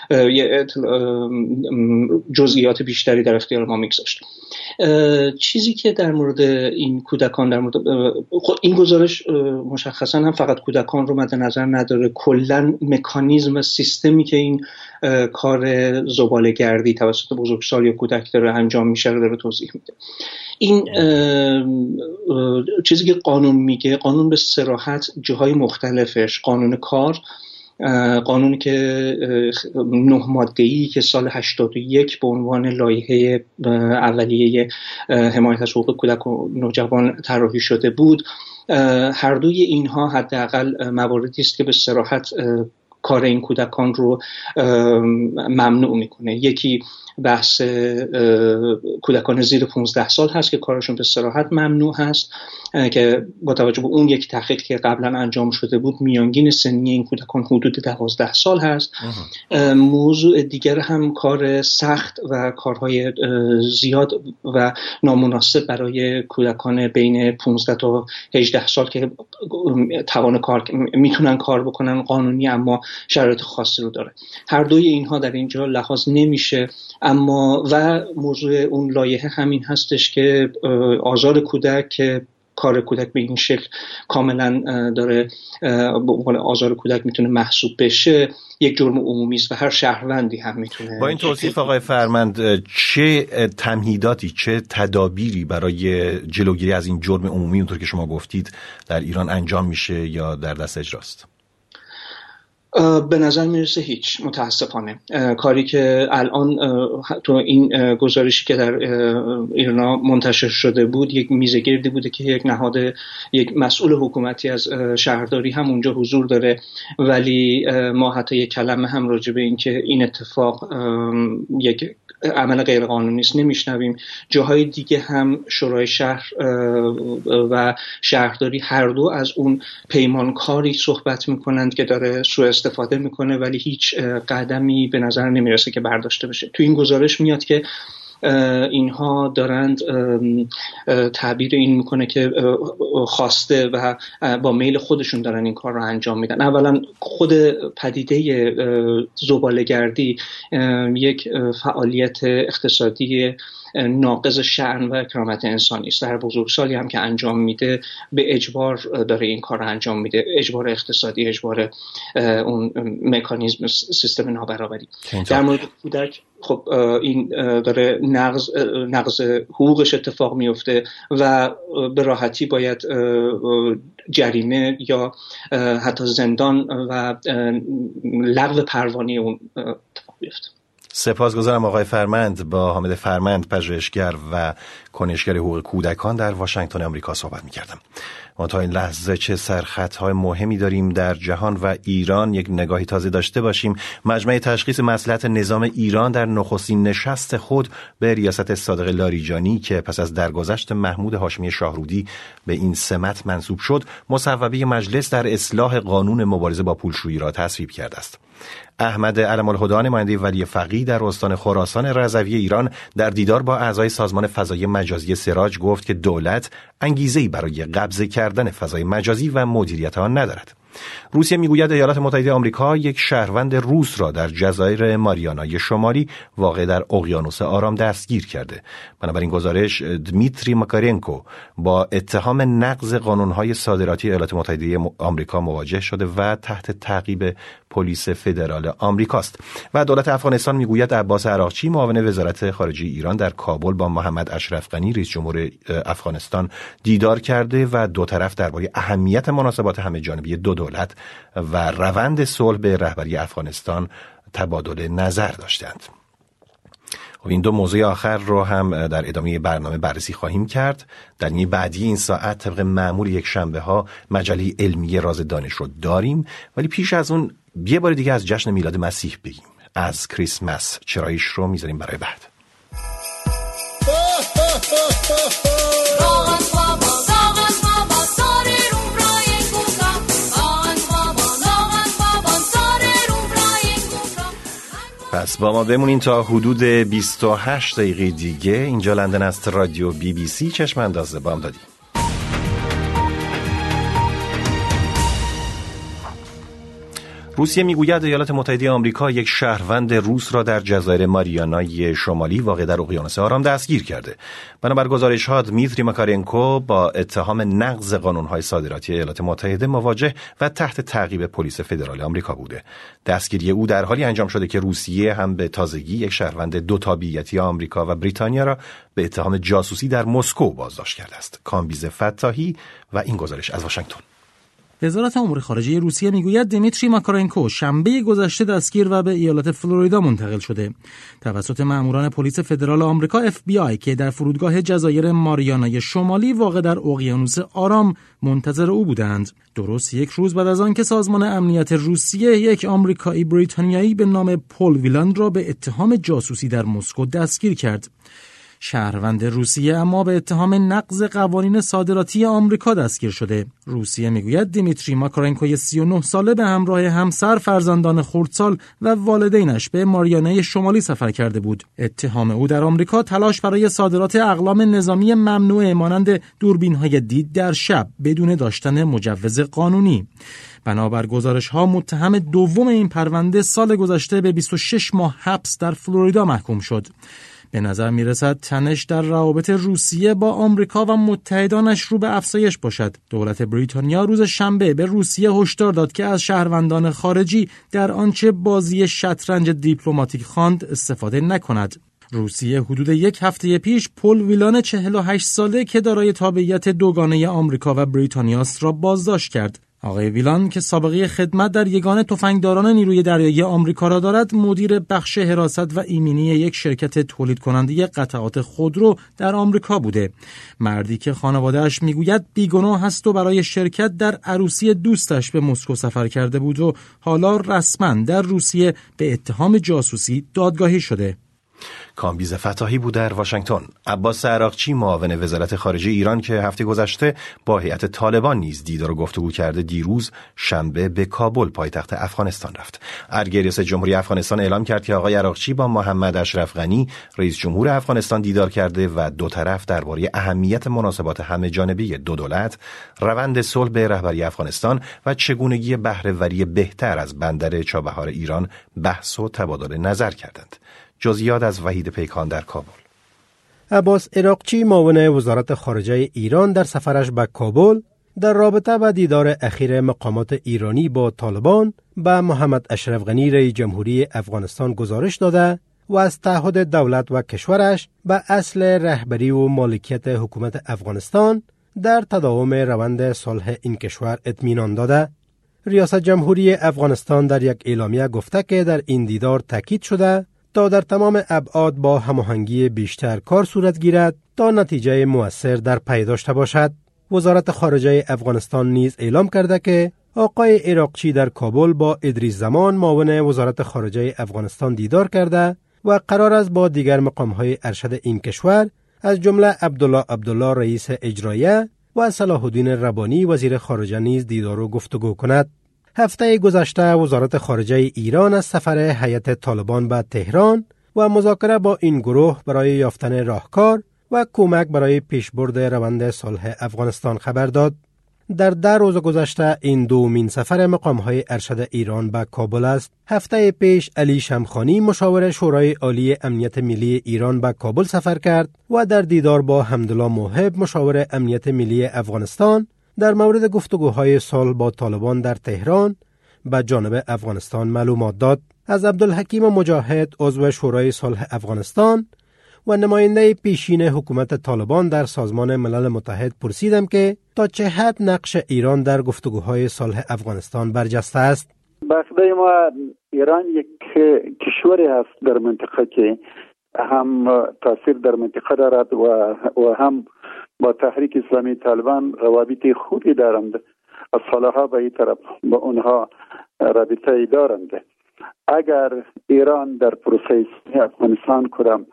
جزئیات بیشتری در اختیار ما میگذاشت. چیزی که در مورد این کودکان در مورد این گزارش مشخصا هم فقط کودکان رو مد نظر نداره، کلا مکانیزم سیستمی که این کار زباله‌گردی توسط بزرگسال یا کودک داره انجام میشه رو داره توضیح میده. این چیزی که قانون میگه، قانون به صراحت جاهای مختلفش، قانون کار، قانونی که 9 ماده‌ای که سال 81 به عنوان لایحه اولیه حمایت از حقوق کودک و نوجوان طراحی شده بود، هر دوی اینها حداقل مواردی است که به صراحت کار این کودکان رو ممنوع میکنه. یکی بحث کودکان زیر 15 سال هست که کارشون به صراحت ممنوع هست، که با توجه به اون یک تحقیق که قبلا انجام شده بود میانگین سنی این کودکان حدود 12 سال هست. موضوع دیگر هم کار سخت و کارهای زیاد و نامناسب برای کودکان بین 15 تا 18 سال که توان کار میتونن کار بکنن قانونی اما شرایط خاصی رو داره. هر دوی اینها در اینجا لحاظ نمیشه. اما و موضوع اون لایحه همین هستش که آزار کودک که کار کودک به این شکل کاملا داره به عنوان آزار کودک میتونه محسوب بشه یک جرم عمومی است و هر شهروندی هم میتونه. با این توصیف آقای فرمند چه تمهیداتی، چه تدابیری برای جلوگیری از این جرم عمومی اونطور که شما گفتید در ایران انجام میشه یا در دست اجراست؟ به نظر میرسه هیچ، متاسفانه. کاری که الان تو این گزارشی که در ایران منتشر شده بود یک میزگردی بوده که یک مسئول حکومتی از شهرداری هم اونجا حضور داره، ولی ما حتی یک کلمه هم راجع به این که این اتفاق یک عمل غیر قانونی است نمیشنویم. جاهای دیگه هم شورای شهر و شهرداری هر دو از اون پیمانکاری صحبت میکنند که داره سوء استفاده میکنه، ولی هیچ قدمی به نظر نمیرسه که برداشته بشه. تو این گزارش میاد که اینها دارند تعبیر این میکنه که خواسته و با میل خودشون دارن این کار رو انجام میدن. اولا خود پدیده زباله‌گردی یک فعالیت اقتصادی ناقض شأن و کرامت انسانی است. در بزرگسالی هم که انجام میده به اجبار داره این کار رو انجام میده، اجبار اقتصادی، اجبار اون مکانیزم سیستم نابرابری. در مورد کودک خب این داره نقض حقوقش اتفاق میفته و به راحتی باید جریمه یا حتی زندان و لغو پروانه اون اتفاق بیفته. سپاسگزارم آقای فرمند. با حامد فرمند، پژوهشگر و کنشگر حقوق کودکان در واشنگتن آمریکا صحبت می‌کردم. ما تا این لحظه چه سرخطهای مهمی داریم در جهان و ایران یک نگاهی تازه داشته باشیم. مجمع تشخیص مصلحت نظام ایران در نخستین نشست خود به ریاست صادق لاریجانی که پس از درگذشت محمود هاشمی شاهرودی به این سمت منصوب شد، مصوبه مجلس در اصلاح قانون مبارزه با پولشویی را تصویب کرده است. احمد علم‌الهدی نماینده ولی فقیه در استان خراسان رضوی ایران در دیدار با اعضای سازمان فضای مجازی سراج گفت که دولت انگیزه‌ای برای قبضه کردن فضای مجازی و مدیریت آن ندارد. روسیه میگوید ایالات متحده آمریکا یک شهروند روس را در جزایر ماریانای شمالی واقع در اقیانوس آرام دستگیر کرده. بنابراین گزارش دمیتری ماکارنکو با اتهام نقض قانون‌های صادراتی ایالات متحده آمریکا مواجه شده و تحت تعقیب پلیس فدرال آمریکاست. و دولت افغانستان میگوید عباس عراقچی معاون وزارت خارجه ایران در کابل با محمد اشرف غنی رئیس جمهور افغانستان دیدار کرده و دو طرف درباره اهمیت مناسبات همه جانبه دو دولت و روند صلح به رهبری افغانستان تبادل نظر داشتند. این دو موضوع آخر رو هم در ادامه برنامه بررسی خواهیم کرد. در نیمه بعدی این ساعت طبق معمول یک شنبه ها مجله علمی راز دانش رو داریم، ولی پیش از اون یه بار دیگه از جشن میلاد مسیح بگیم. از کریسمس چرایش رو میذاریم برای بعد. پس با ما بمونین تا حدود 28 دقیقه دیگه. اینجا لندن است، رادیو BBC چشم انداز بامدادی. روسیه میگوید ایالات متحده آمریکا یک شهروند روس را در جزایر ماریانای شمالی واقع در اقیانوس آرام دستگیر کرده. بنابر گزارش‌ها دمیتری ماکارنکو با اتهام نقض قانون‌های صادراتی ایالات متحده مواجه و تحت تعقیب پلیس فدرال آمریکا بوده. دستگیری او در حالی انجام شده که روسیه هم به تازگی یک شهروند دو تابعیتی آمریکا و بریتانیا را به اتهام جاسوسی در مسکو بازداشت کرده است. کامبیز فتاحی و این گزارش از واشنگتن. وزارت امور خارجه روسیه میگوید دمیتری ماکارنکو شنبه گذشته دستگیر و به ایالت فلوریدا منتقل شده توسط ماموران پلیس فدرال آمریکا FBI که در فرودگاه جزایر ماریانای شمالی واقع در اقیانوس آرام منتظر او بودند. درست یک روز بعد از آن که سازمان امنیت روسیه یک آمریکایی بریتانیایی به نام پول ویلان را به اتهام جاسوسی در مسکو دستگیر کرد. شهروند روسیه اما به اتهام نقض قوانین صادراتی آمریکا دستگیر شده. روسیه میگوید دمیتری ماکارنکو 39 ساله به همراه همسر، فرزندان خردسال و والدینش به ماریانه شمالی سفر کرده بود. اتهام او در آمریکا تلاش برای صادرات اقلام نظامی ممنوعه مانند دوربین‌های دید در شب بدون داشتن مجوز قانونی. بنابر گزارش‌ها متهم دوم این پرونده سال گذشته به 26 ماه حبس در فلوریدا محکوم شد. به نظر میرسد تنش در روابط روسیه با آمریکا و متحدانش رو به افزایش باشد. دولت بریتانیا روز شنبه به روسیه هشدار داد که از شهروندان خارجی در آنچه بازی شطرنج دیپلماتیک خواند استفاده نکند. روسیه حدود یک هفته پیش پل ویلان 48 ساله که دارای تابعیت دوگانه آمریکا و بریتانیا است را بازداشت کرد. آقای ویلان که سابقه خدمت در یگان تفنگداران نیروی دریایی آمریکا را دارد، مدیر بخش حراست و ایمنی یک شرکت تولید کننده قطعات خودرو در آمریکا بوده. مردی که خانواده‌اش میگوید بیگناه است و برای شرکت در عروسی دوستش به مسکو سفر کرده بود و حالا رسما در روسیه به اتهام جاسوسی دادگاهی شده. کامبیز فتاحی بود در واشنگتن. عباس عراقچی معاون وزارت خارجه ایران که هفته گذشته با هیئت طالبان نیز دیدار و گفتگو کرده، دیروز شنبه به کابل پایتخت افغانستان رفت. ارگ ریاست جمهوری افغانستان اعلام کرد که آقای عراقچی با محمد اشرف غنی رئیس جمهور افغانستان دیدار کرده و دو طرف درباره اهمیت مناسبات همه‌جانبه دو دولت، روند صلح به رهبری افغانستان و چگونگی بهره‌وری بهتر از بندر چابهار ایران بحث و تبادل نظر کردند. جزئیات از وحید پیکان در کابل. عباس عراقچی معاون وزارت خارجه ایران در سفرش به کابل در رابطه با دیدار اخیر مقامات ایرانی با طالبان به محمد اشرف غنی رئیس جمهوری افغانستان گزارش داده و از تعهد دولت و کشورش به اصل رهبری و مالکیت حکومت افغانستان در تداوم روند صلح این کشور اطمینان داده. ریاست جمهوری افغانستان در یک اعلامیه گفته که در این دیدار تاکید شده تا در تمام ابعاد با هماهنگی بیشتر کار صورت گیرد تا نتیجه مؤثر در پی داشته باشد. وزارت خارجه افغانستان نیز اعلام کرده که آقای عراقچی در کابل با ادریس زمان معاون وزارت خارجه افغانستان دیدار کرده و قرار است با دیگر مقام‌های ارشد این کشور از جمله عبدالله رئیس اجراییه و صلاح الدین ربانی وزیر خارجه نیز دیدار و گفتگو کند. هفته گذشته وزارت خارجه ایران از سفر هیئت طالبان به تهران و مذاکره با این گروه برای یافتن راهکار و کمک برای پیشبرد روند صلح افغانستان خبر داد. در 10 روز گذشته این دومین سفر مقام‌های ارشد ایران به کابل است. هفته پیش علی شمخانی مشاور شورای عالی امنیت ملی ایران به کابل سفر کرد و در دیدار با حمدالله موهب مشاور امنیت ملی افغانستان در مورد گفتگوهای صلح با طالبان در تهران به جانب افغانستان معلومات داد. از عبدالحکیم مجاهد عضو شورای صلح افغانستان و نماینده پیشین حکومت طالبان در سازمان ملل متحد پرسیدم که تا چه حد نقش ایران در گفتگوهای صلح افغانستان برجسته است. بخدای ما ایران یک کشوری هست در منطقه که هم تاثیر در منطقه دارد و هم با تحریک اسلامی طالبان روابط خوبی دارند. از سالها به این طرف با اونها رابطه دارند. اگر ایران در پروسه افغانستان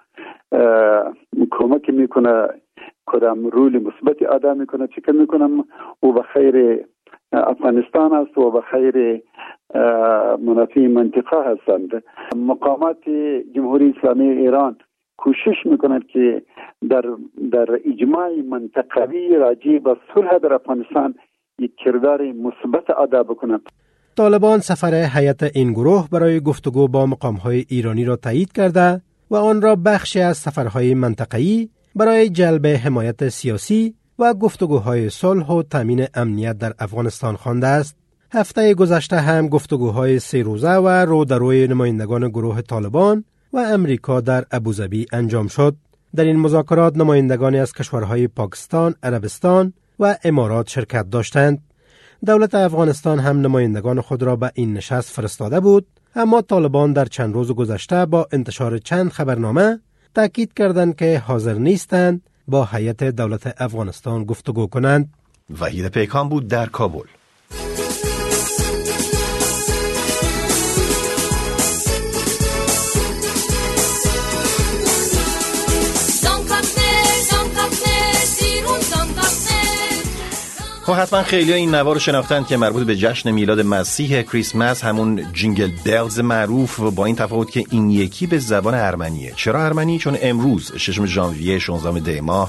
کمک میکنه، کدام رول مثبت ادا میکنه، چه میکنم او به خیر افغانستان است و به خیر منافع منطقه هستند. مقامات جمهوری اسلامی ایران کوشش میکنند که در اجماع منطقوی راجع به صلح در افغانستان یک کردار مثبت ادا بکنند. طالبان سفر هیئت این گروه برای گفتگو با مقام‌های ایرانی را تایید کرده و آن را بخشی از سفرهای منطقه‌ای برای جلب حمایت سیاسی و گفتگوهای صلح و تامین امنیت در افغانستان خوانده است. هفته گذشته هم گفتگوهای 3 روزه و رو در روی نمایندگان گروه طالبان و امریکا در ابوظبی انجام شد. در این مذاکرات نمایندگانی از کشورهای پاکستان، عربستان و امارات شرکت داشتند. دولت افغانستان هم نمایندگان خود را به این نشست فرستاده بود، اما طالبان در چند روز گذشته با انتشار چند خبرنامه تاکید کردند که حاضر نیستند با هیئت دولت افغانستان گفتگو کنند. وحید پیکان بود در کابل. خب حتما خیلی این نوار رو شناختن که مربوط به جشن میلاد مسیح کریسمس، همون جینگل بیلز معروف، با این تفاوت که این یکی به زبان ارمنیه. چرا ارمنی؟ چون امروز 6 ژانویه 16 دی ماه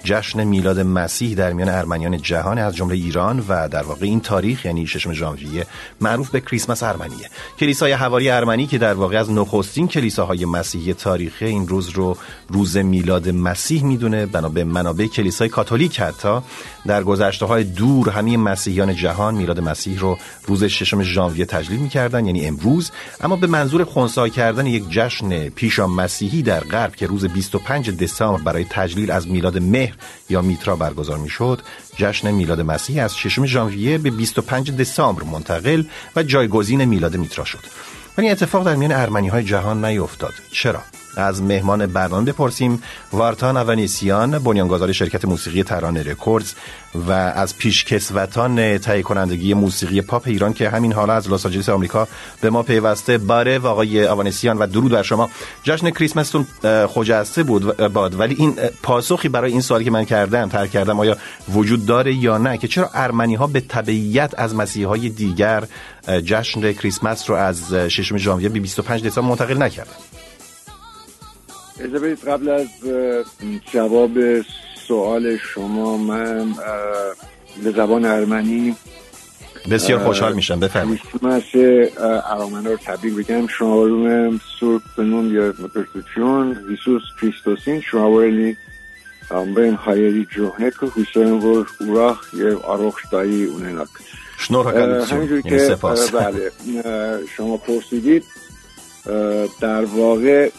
جشن میلاد مسیح در میان ارمنیان جهان از جمله ایران و در واقع این تاریخ یعنی 6 ژانویه معروف به کریسمس ارمنیه. کلیسای حواری ارمنی که در واقع از نخستین کلیساهای مسیحی تاریخی این روز رو روز میلاد مسیح میدونه. بنا به منابع کلیسای کاتولیک حتی در گذشته‌های دور همه مسیحیان جهان میلاد مسیح رو روز 6 ژانویه تجلیل می‌کردن، یعنی امروز، اما به منظور خنثی کردن یک جشن پیشا مسیحی در غرب که روز 25 دسامبر برای تجلیل از میلاد مهر یا میترا برگزار میشد، جشن میلاد مسیح از 6 ژانویه به 25 دسامبر منتقل و جایگزین میلاد میترا شد. ولی اتفاق در میان ارمنی‌های جهان نیفتاد. چرا؟ از مهمان برنامه بپرسیم. وارتان اونسیان، بنیانگذار شرکت موسیقی ترانه رکوردز و از پیشکسوتان تهیه کنندگی موسیقی پاپ ایران که همین حالا از لس آنجلس آمریکا به ما پیوسته. باره و آقای اونسیان و درود بر شما. جشن کریسمستون خجسته باد، ولی این پاسخی برای این سوالی که من طرح کردم آیا وجود داره یا نه که چرا ارمنی‌ها به تبعیت از مسیحی‌های دیگر جشن کریسمس رو از 6 ژانویه به 25 دسامبر منتقل نکردن؟ اجازه بدید قبل از جواب سوال شما من به زبان ارمنی بسیار خوشحال میشم. بفرمایید. کریسمس ارامنه رو تبریک بگم. شناورم سورپ بنون یا مپرسوچون ایسوس کریستوسین شناورلی بین هایری جوهنک حسین و اوراخ یه آروخش دایی اونناک همینجور که سپاس. بله شما پرسیدید در واقع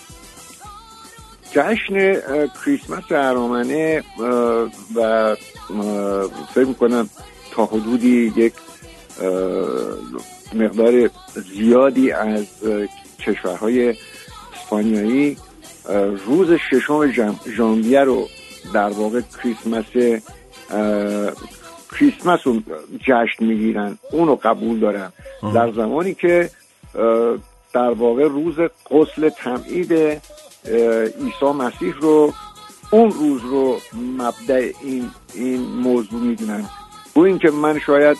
جشن کریسمس ارامنه و فکر میکنم تا حدودی یک مقدار زیادی از کشورهای اسپانیایی روز 6 ژانویه رو در واقع کریسمس رو جشن میگیرن، اون رو قبول دارن، در زمانی که در واقع روز غسل تمعید عیسی مسیح رو اون روز رو مبدأ این موضوع میدونن. و این که من شاید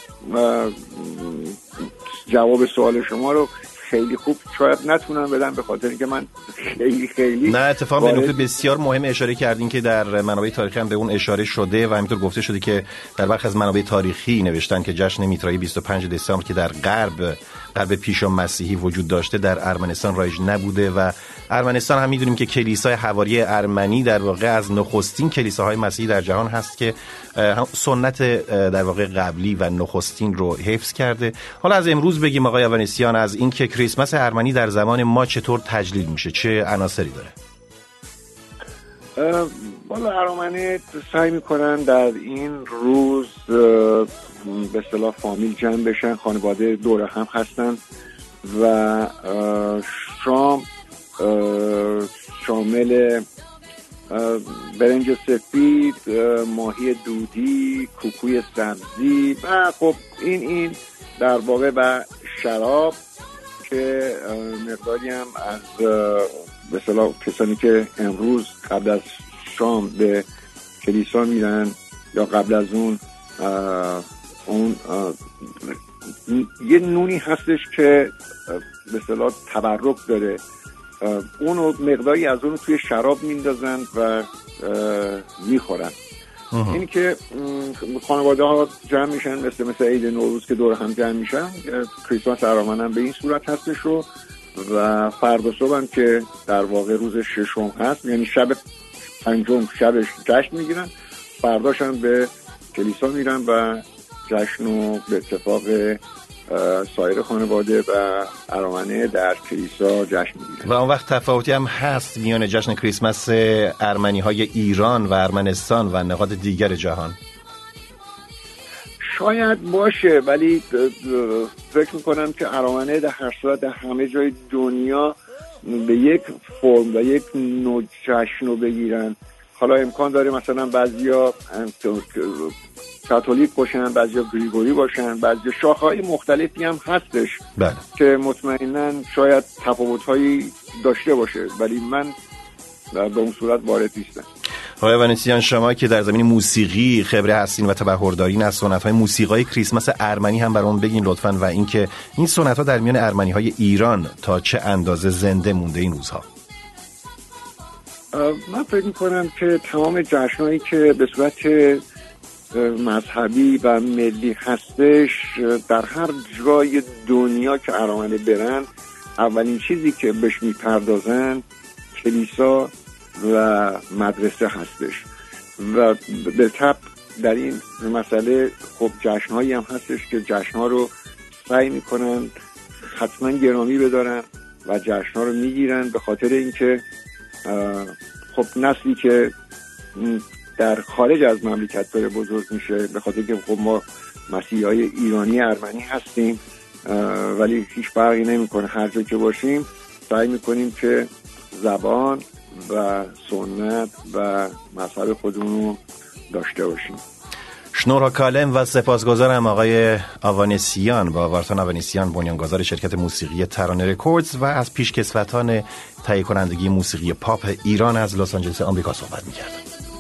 جواب سوال شما رو خیلی خوب شاید نتونم بدم به خاطر اینکه من خیلی نه اتفاقا به نکته بسیار مهم اشاره کردین که در منابع تاریخی هم به اون اشاره شده و همینطور گفته شده که در برخی از منابع تاریخی نوشتن که جشن میترایی 25 دسامبر که در غرب پیشا مسیحی وجود داشته در ارمنستان رایج نبوده و ارمنستان هم میدونیم که کلیسای حواری ارمنی در واقع از نخستین کلیساهای مسیحی در جهان هست که سنت در واقع قبلی و نخستین رو حفظ کرده. حالا از امروز بگیم آقای اونسیان از این که کریسمس ارمنی در زمان ما چطور تجلیل میشه، چه عناصری داره؟ والا ارمنی سعی میکنن در این روز به اصطلاح فامیل جمع بشن، خانواده دور هم هستن و شام شامل برنج سفید، ماهی دودی، کوکوی سبزی و خب این در واقع و شراب که مقداری هم از به اصطلاح کسانی که امروز قبل از شام به کلیسا میرن یا قبل از اون یه نونی هستش که به اصطلاح تبرک داره، اونو مقداری از اونو توی شراب میندازن و میخورن. این که خانواده ها جمع میشن مثل عید نوروز که دور هم جمع میشن، کریسمس ارامن هم به این صورت هستش و فردا صبح هم که در واقع روز 6 هست، یعنی شب 5 شبش جشن میگیرن، فرداش هم به کلیسا میرن و جشن رو به اتفاق سایر خانواده و ارامنه در کلیسا جشن میگیرن. و اون وقت تفاوتی هم هست میان جشن کریسمس ارمنی های ایران و ارمنستان و نقاط دیگر جهان؟ شاید باشه، ولی فکر میکنم که ارامنه در هر صورت در همه جای دنیا به یک فرم و یک نوع جشن رو بگیرن. حالا امکان داره مثلا بعضیا کاتولیک باشن، بعضیا گریگوری باشن، بعضیا شاخه‌های مختلفی هم هستش بله. که مطمئناً شاید تفاوت‌هایی داشته باشه، ولی من به اون صورت وارد نیستم. آقای اونسیان، شما که در زمین موسیقی خبره هستین و تبحردارین از سنت‌های موسیقی کریسمس ارمنی هم برامون بگین لطفاً، و اینکه این سنت‌ها در میان ارمنی‌های ایران تا چه اندازه زنده مونده این روزها؟ من فکر میکنم که تمام جشنهایی که به صورت مذهبی و ملی هستش در هر جای دنیا که ارامنه برن، اولین چیزی که بهش میپردازن کلیسا و مدرسه هستش و به طب در این مسئله خب جشنهایی هم هستش که جشنها رو سعی میکنن حتما گرامی بدارن و جشنها رو میگیرن، به خاطر اینکه خب نسلی که در خارج از مملکت داره بزرگ میشه، به خاطر که خب ما مسیحیای ایرانی ارمنی هستیم ولی هیچ فرقی نمیکنه، هر جا که باشیم سعی میکنیم که زبان و سنت و مذهب خودمون رو داشته باشیم. شنورا کالم و سپاسگزارم آقای آوانسیان با وارتان آوانسیان، بنیانگذار شرکت موسیقی ترانه رکوردز و از پیشکسوتان تهیه کنندگی موسیقی پاپ ایران از لس آنجلس آمریکا صحبت می‌کرد.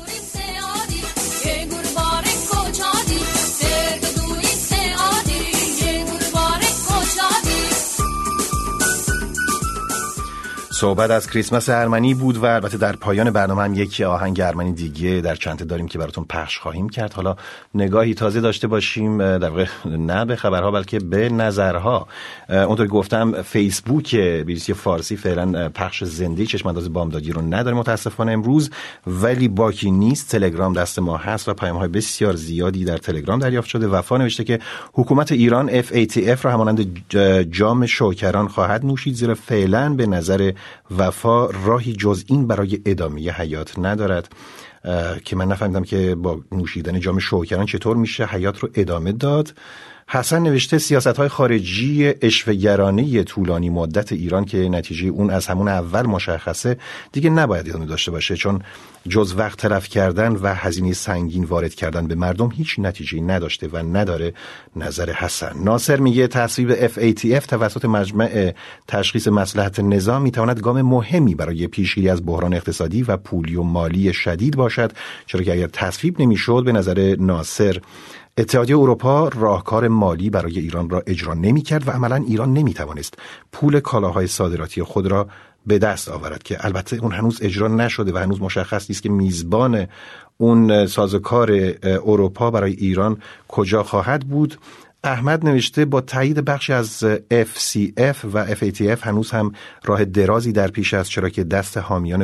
صحبت از کریسمس ارمنی بود و البته در پایان برنامه هم یک آهنگ ارمنی دیگه در چنته داریم که براتون پخش خواهیم کرد. حالا نگاهی تازه داشته باشیم در واقع نه به خبرها بلکه به نظرها. اونطور گفتم فیسبوک BBC فارسی فعلا پخش زنده چشمانداز بامدادی رو نداره متاسفانه امروز، ولی باکی نیست. تلگرام دست ما هست و پیام‌های بسیار زیادی در تلگرام دریافت شده. وفا نوشته که حکومت ایران FATF را همانند جام شوکران خواهد نوشید، زیرا فعلا به نظر وفا راهی جز این برای ادامه حیات ندارد. که من نفهمیدم که با نوشیدن جام شوکران چطور میشه حیات رو ادامه داد. حسن نوشته سیاست‌های خارجی عشوه‌گرانه طولانی مدت ایران که نتیجه اون از همون اول مشخصه دیگه نباید ادامه داشته باشه، چون جز وقت تلف کردن و هزینه سنگین وارد کردن به مردم هیچ نتیجه‌ای نداشته و نداره. نظر حسن. ناصر میگه تصویب FATF توسط مجمع تشخیص مصلحت نظام میتواند گام مهمی برای پیشگیری از بحران اقتصادی و پولی و مالی شدید باشد، چرا که اگر تصویب نمیشد به نظر ناصر اتحادیه اروپا راهکار مالی برای ایران را اجرا نمی‌کرد و عملاً ایران نمی‌توانست پول کالاهای صادراتی خود را به دست آورد، که البته اون هنوز اجرا نشده و هنوز مشخص نیست که میزبان اون سازوکار اروپا برای ایران کجا خواهد بود. احمد نوشته با تایید بخشی از FCF و FATF هنوز هم راه درازی در پیش است، چرا که دست حامیان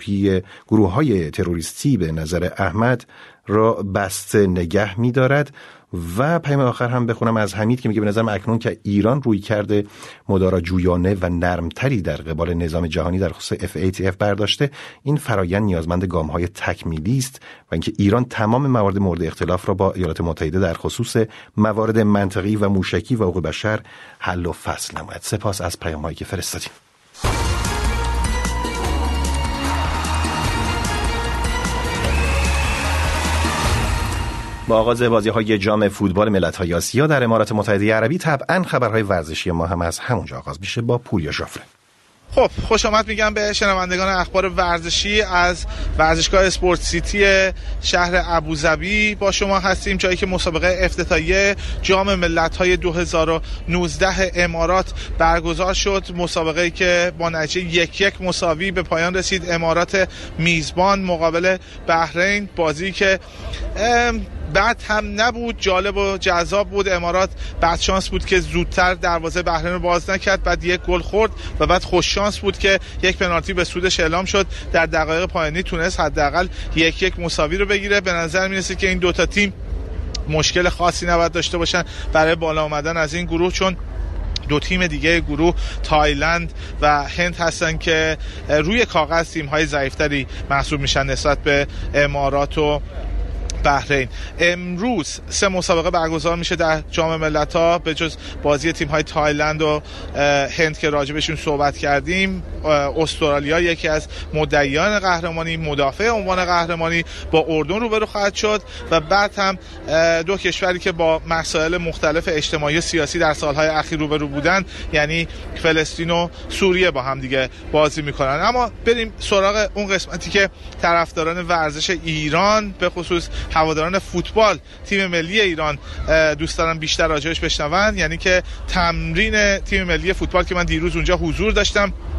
گروه‌های تروریستی به نظر احمد را بسته نگه می‌دارد. و پیام آخر هم بخونم از حمید که میگه به نظرم اکنون که ایران روی کرده مداراجویانه و نرمتری در قبال نظام جهانی در خصوص FATF برداشته، این فرایند نیازمند گام‌های تکمیلی است و اینکه ایران تمام موارد مورد اختلاف را با ایالات متحده در خصوص موارد منطقی و موشکی و حقوق بشر حل و فصل نماید. سپاس از پیام‌هایی که فرستادیم. با آغاز بازی‌های جام فوتبال ملت‌های آسیا در امارات متحده عربی طبعاً خبرهای ورزشی ما هم از همونجا آغاز میشه با پوریا ژافره. خب خوش آمد میگم به شنوندگان اخبار ورزشی از ورزشگاه اسپورت سیتی شهر ابوظبی. با شما هستیم جایی که مسابقه افتتاحیه جام ملت‌های 2019 امارات برگزار شد، مسابقه‌ای که با نتیجه 1-1 مساوی به پایان رسید. امارات میزبان مقابل بحرین، بازی که بعد هم نبود، جالب و جذاب بود. امارات بعد شانس بود که زودتر دروازه بحرین رو باز نکرد، بعد یک گل خورد و بعد خوش شانس بود که یک پنالتی به سودش اعلام شد. در دقایق پایانی تونست حداقل 1-1 مساوی رو بگیره. به نظر میرسه که این دوتا تیم مشکل خاصی نباید داشته باشن برای بالا آمدن از این گروه، چون دو تیم دیگه گروه تایلند و هند هستن که روی کاغذ تیم‌های ضعیف‌تری محسوب میشن نسبت به امارات و بحرین. امروز 3 مسابقه برگزار میشه در جام ملت‌ها به جز بازی تیم‌های تایلند و هند که راجبشون صحبت کردیم. استرالیا یکی از مدعیان قهرمانی، مدافع عنوان قهرمانی، با اردن روبرو خواهد شد و بعد هم دو کشوری که با مسائل مختلف اجتماعی و سیاسی در سالهای اخیر روبرو بودن، یعنی فلسطین و سوریه، با هم دیگه بازی میکنن. اما بریم سراغ اون قسمتی که طرفداران ورزش ایران، به خصوص هواداران فوتبال تیم ملی ایران دوست دارم بیشتر راجعش بشنون، یعنی که تمرین تیم ملی فوتبال که من دیروز اونجا حضور داشتم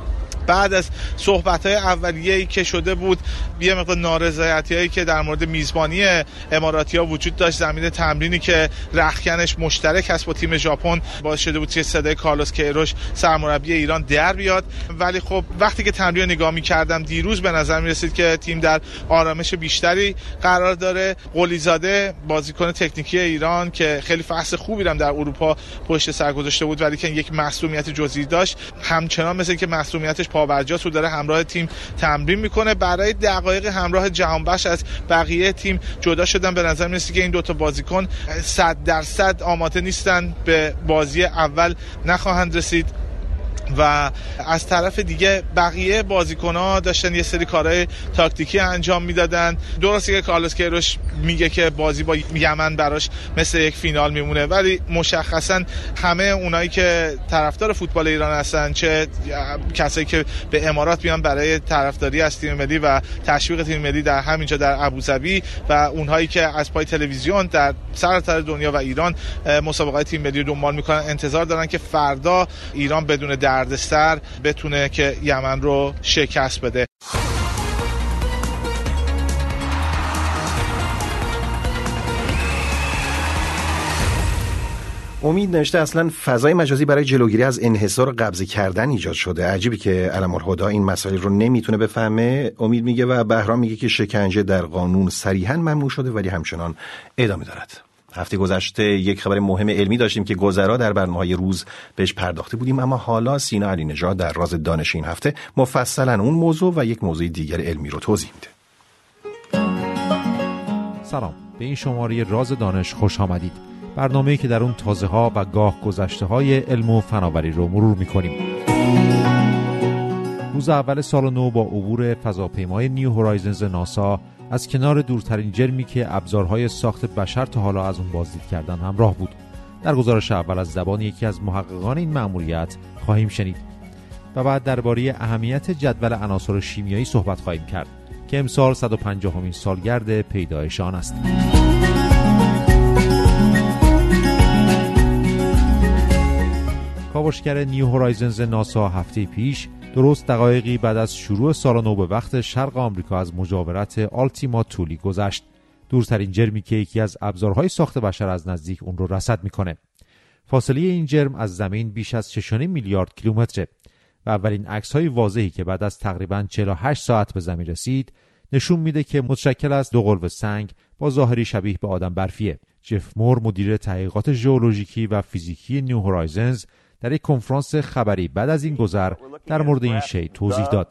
بعد از صحبت‌های اولیه‌ای که شده بود، یه مقدار نارضایتی‌هایی که در مورد میزبانی اماراتی‌ها وجود داشت، زمین تمرینی که رختکنش مشترک است با تیم ژاپن باعث شده بود که صدای کارلوس کیروش سرمربی ایران در بیاد. ولی خب وقتی که تمرین رو نگاه می‌کردم دیروز به نظر می‌رسید که تیم در آرامش بیشتری قرار داره. قلیزاده بازیکن تکنیکی ایران که خیلی فصل خوبی هم در اروپا پشت سر گذاشته بود ولی که یک معصومیت جزئی داشت، همچنان مثل که معصومیتش پابرجاست و داره همراه تیم تمرین میکنه. برای دقایق همراه جهانبخش از بقیه تیم جدا شدن. به نظر میاد که این دوتا بازیکن 100% آماده نیستن، به بازی اول نخواهند رسید. و از طرف دیگه بقیه بازیکن‌ها داشتن یه سری کارهای تاکتیکی انجام میدادن. درسته که کارلوس کیروش میگه که بازی با یمن براش مثل یک فینال میمونه، ولی مشخصا همه اونایی که طرفدار فوتبال ایران هستن، چه کسایی که به امارات میان برای طرفداری از تیم ملی و تشویق تیم ملی در همینجا در ابوظبی، و اونهایی که از پای تلویزیون در سراسر دنیا و ایران مسابقات تیم ملی رو دنبال میکنن، انتظار دارن که فردا ایران بدون دردسر بتونه که یمن رو شکست بده. امید نوشته اصلا فضای مجازی برای جلوگیری از انحصار و قبضه کردن ایجاد شده. عجیبی که علم‌الهدی این مسائل رو نمیتونه بفهمه. امید میگه و بهرام میگه که شکنجه در قانون صریحاً ممنوع شده ولی همچنان ادامه دارد. هفته گذشته یک خبر مهم علمی داشتیم که گذرا در برنامه‌های روز بهش پرداخته بودیم، اما حالا سینا علی نژاد در راز دانش این هفته مفصلاً اون موضوع و یک موضوع دیگر علمی رو توضیح میده. سلام، به این شماره راز دانش خوش آمدید. برنامه‌ای که در اون تازه‌ها و گاه گذشته‌های علم و فناوری رو مرور می‌کنیم. روز اول سال نو با عبور فضاپیمای نیو هورایزنز ناسا از کنار دورترین جرمی که ابزارهای ساخت بشر تا حالا از اون بازدید کردن همراه بود. در گزارش اول از زبان یکی از محققان این مأموریت خواهیم شنید و بعد درباره اهمیت جدول عناصر شیمیایی صحبت خواهیم کرد که امسال 150مین سالگرد پیدایش آن است. کاوشگر نیو هورایزنز ناسا هفته پیش درست دقایقی بعد از شروع سال نو به وقت شرق آمریکا از مجاورت آلتیما تولی گذشت. دورترین جرمی که یکی از ابزارهای ساخت بشر از نزدیک اون رو رصد میکنه. فاصله این جرم از زمین بیش از 6.5 میلیارد کیلومتره و اولین عکس‌های واضحی که بعد از تقریباً 48 ساعت به زمین رسید نشون میده که متشکل از دو قلوه سنگ با ظاهری شبیه به آدم برفیه. جف مور مدیر تحقیقات ژئولوژیکی و فیزیکی نیو هورایزنز در یک کنفرانس خبری بعد از این گذر در مورد این شی توضیح داد.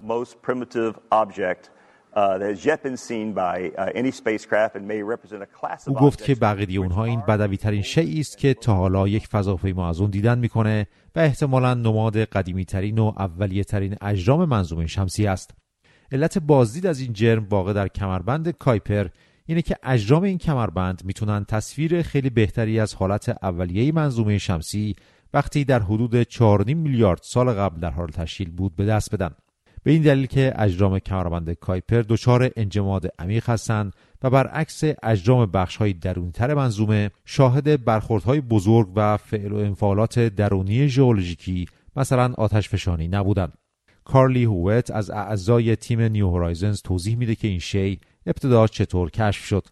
او گفت که بقیه اونها این بدوی ترین شیئی است که تا حالا یک فضاپیما از اون دیدن میکنه و احتمالاً نماد قدیمی ترین و اولیه ترین اجرام منظومه شمسی است. علت بازدید از این جرم واقع در کمربند کایپر اینه که اجرام این کمربند میتونن تصویر خیلی بهتری از حالت اولیه منظومه شمسی وقتی در حدود 4.5 میلیارد سال قبل در حال تشکیل بود به دست بدن. به این دلیل که اجرام کمربند کایپر دچار انجماد عمیق هستند و برعکس اجرام بخش‌های درونی‌تر منظومه شاهد برخوردهای بزرگ و فعل و انفعالات درونی ژئولوژیکی مثلا آتشفشانی نبودند. کارلی هویت از اعضای تیم نیو هورایزنز توضیح میده که این شی ابتدا چطور کشف شد.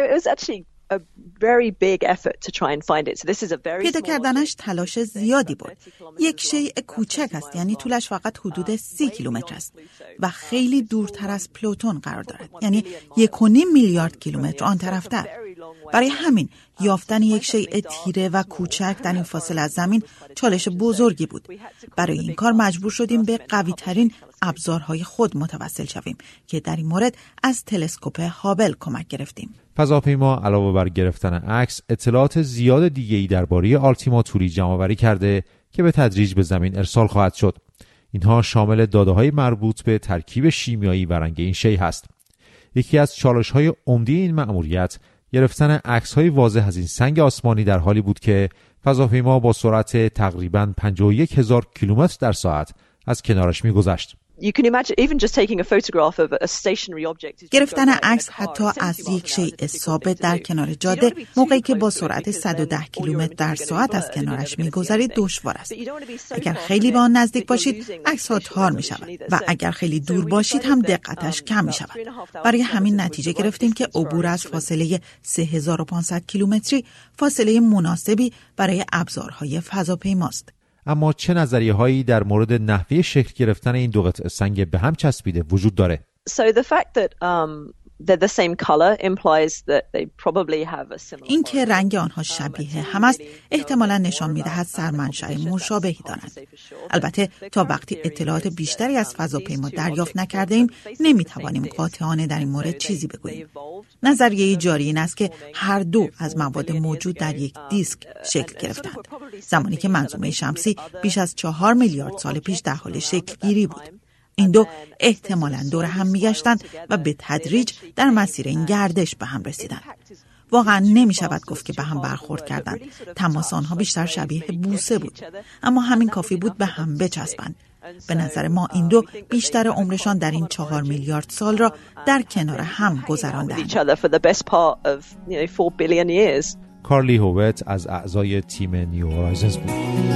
پیدا کردنش تلاش زیادی بود. یک شیء کوچک است، یعنی طولش فقط حدود 30 کیلومتر است و خیلی دورتر از پلوتون قرار دارد، یعنی 1.5 میلیارد کیلومتر آن طرفتر. برای همین یافتن یک شیء تیره و کوچک در این فاصله از زمین چالش بزرگی بود. برای این کار مجبور شدیم به قوی ترین ابزارهای خود متوسل شویم که در این مورد از تلسکوپ هابل کمک گرفتیم. فضاپیما علاوه بر گرفتن عکس، اطلاعات زیاد دیگه‌ای درباره آلتیما تولی جمع‌آوری کرده که به تدریج به زمین ارسال خواهد شد. اینها شامل داده‌های مربوط به ترکیب شیمیایی و رنگ این شی هست. یکی از چالش‌های عمده این مأموریت گرفتن عکس‌های واضح از این سنگ آسمانی در حالی بود که فضاپیما با سرعت تقریباً 51,000 کیلومتر در ساعت از کنارش می‌گذشت. گرفتن عکس حتی از یک شیء ثابت در کنار جاده موقعی که با سرعت 110 کیلومتر در ساعت از کنارش می‌گذرید دشوار است. اگر خیلی به آن نزدیک باشید عکس‌ها تار می‌شود و اگر خیلی دور باشید هم دقتش کم می‌شود. برای همین نتیجه گرفتیم که عبور از فاصله 3500 کیلومتری فاصله مناسبی برای ابزارهای فضاپیماست. اما چه نظریه‌هایی در مورد نحوه شکل گرفتن این دو قطعه سنگ به هم چسبیده وجود داره؟ این که رنگ آنها شبیه هم است احتمالاً نشان می‌دهد سرمنشأ مشابهی دارند. البته تا وقتی اطلاعات بیشتری از فضاپیما دریافت نکرده‌ایم نمی‌توانیم قاطعانه در این مورد چیزی بگوییم. نظریه جاری این است که هر دو از مواد موجود در یک دیسک شکل گرفتند. زمانی که منظومه شمسی بیش از 4 میلیارد سال پیش در حال شکل گیری بود. این دو احتمالاً دور هم می‌گشتند و به تدریج در مسیر این گردش به هم رسیدند. واقعاً نمی‌شود گفت که به هم برخورد کردند. تماس آنها بیشتر شبیه بوسه بود، اما همین کافی بود به هم بچسبند. به نظر ما این دو بیشتر عمرشان در این 4 میلیارد سال را در کنار هم گذراندند. کارلی هووت از اعضای تیم نیو هورایزنز بود.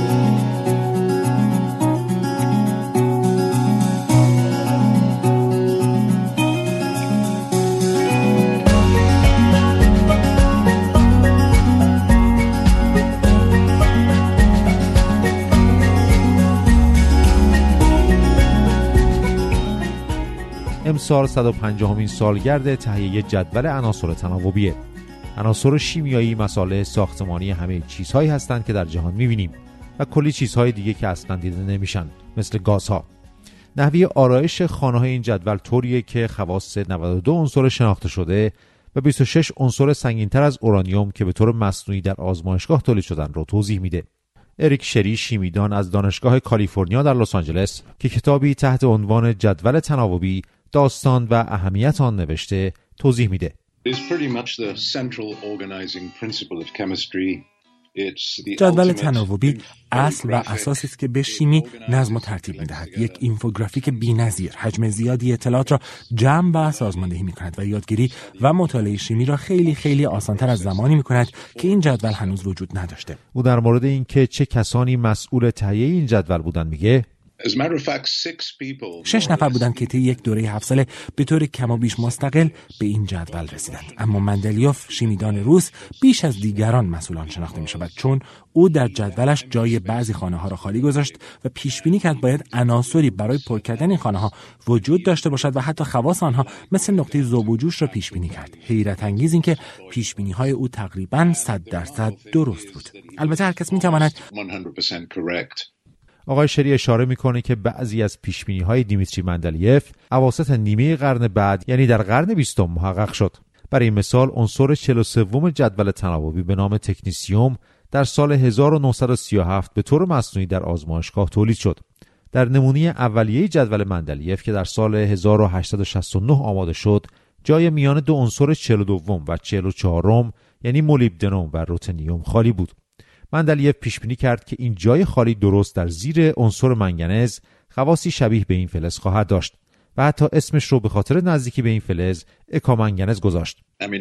امسال 150مین سالگرد تهیه جدول عناصر تناوبیه. عناصر شیمیایی مسائل ساختمانی همه چیزهایی هستند که در جهان می‌بینیم و کلی چیزهای دیگه که اصلا دیده نمیشن مثل گازها. نحوه آرایش خانه‌های این جدول طوریه که خواص 92 عنصر شناخته شده و 26 عنصر سنگین‌تر از اورانیوم که به طور مصنوعی در آزمایشگاه تولید شدن رو توضیح میده. اریک شری شیمیدان از دانشگاه کالیفرنیا در لس آنجلس که کتابی تحت عنوان جدول تناوبی داستان و اهمیت آن نوشته توضیح میده. جدول تناوبی اصل و اساسی است که به شیمی نظم و ترتیب می‌دهد. یک اینفوگرافیک بی‌نظیر حجم زیادی اطلاعات را جمع و سازماندهی می‌کند و یادگیری و مطالعه شیمی را خیلی خیلی آسان‌تر از زمانی می‌کند که این جدول هنوز وجود نداشته. او در مورد اینکه چه کسانی مسئول تهیه این جدول بودند میگه 6 نفر بودند که طی یک دوره 7 ساله به طور کم و بیش مستقل به این جدول رسیدند. اما مندلیوف شیمیدان روس بیش از دیگران مسئولان شناخته می شود چون او در جدولش جای بعضی خانه ها را خالی گذاشت و پیش بینی کرد باید عناصری برای پر کردن این خانه ها وجود داشته باشد و حتی خواص آنها مثل نقطه ذوب و جوش را پیش بینی کرد. حیرت انگیز این که پیش بینی های او تقریباً 100% درست بود. البته هر کس می تواند آقای شری اشاره میکنه که بعضی از پیشبینی‌های دیمیتری مندلیف اواسط نیمه قرن بعد یعنی در قرن 20 محقق شد. برای مثال عنصر 43 جدول تناوبی به نام تکنیسیوم در سال 1937 به طور مصنوعی در آزمایشگاه تولید شد. در نمونه اولیه جدول مندلیف که در سال 1869 آماده شد جای میان دو عنصر 42 و 44 یعنی مولیبدنوم و روتنیوم خالی بود. مندلیف پیش بینی کرد که این جای خالی درست در زیر عنصر منگنز خواصی شبیه به این فلز خواهد داشت و حتی اسمش رو به خاطر نزدیکی به این فلز اکامنگنز گذاشت.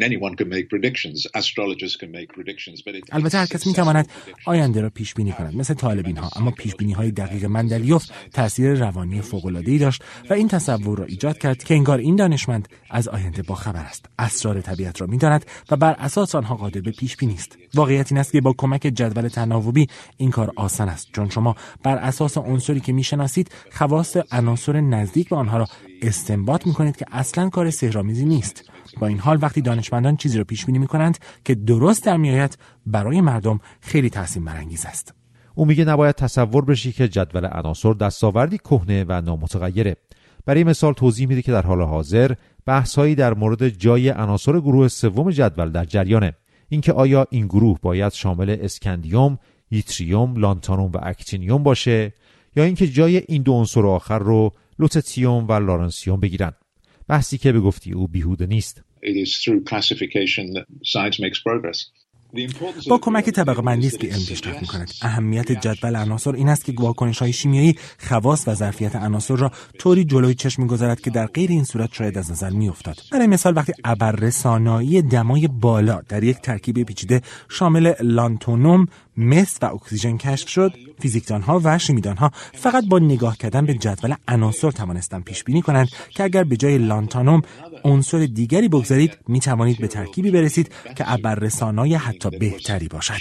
البته هر کس میتواند آینده را پیش بینی کند مثل طالبین ها، اما پیش بینی های دقیق مندلیوف تاثیر روانی فوق العاده ای داشت و این تصور را ایجاد کرد که انگار این دانشمند از آینده باخبر است، اسرار طبیعت را میداند و بر اساس آنها قادر به پیش بینی است. واقعیت این است که با کمک جدول تناوبی این کار آسان است چون شما بر اساس عنصری که میشناسید خواص عناصر نزدیک به آنها را استنباط میکنید که اصلا کار سحرآمیزی نیست. با این حال وقتی دانشمندان چیزی را پیش بینی میکنند که درست در میآید برای مردم خیلی تأثیر برانگیز است. او میگه نباید تصور بشه که جدول عناصر دستاوردی کهنه و نامتغیره. برای مثال توضیح میده که در حال حاضر بحث‌هایی در مورد جای عناصر گروه سوم جدول در جریانه. اینکه آیا این گروه باید شامل اسکندیوم، یتریوم، لانتانوم و اکتینیوم باشه یا اینکه جای این دو عنصر آخر رو لوتتیوم و لارنسیوم بگیرن. بحثی که به گفتی او بیهوده نیست. با کمک طبقه بندی است که علم پیشرفت می‌کند. اهمیت جدول عناصر این است که واکنش‌های شیمیایی خواص و ظرفیت عناصر را طوری جلوی چشم می‌گذارد که در غیر این صورت شاید از نظر می‌افتاد. برای مثال وقتی ابررسانایی دمای بالا در یک ترکیب پیچیده شامل لانتانوم، مس و اکسیژن کشف شد، فیزیکدان‌ها و شیمیدان‌ها فقط با نگاه کردن به جدول عناصر توانستند پیش بینی کنند که اگر به جای لانتانوم عنصر دیگری بگذارید می‌توانید به ترکیبی برسید که ابررسانای حتی بهتری باشد.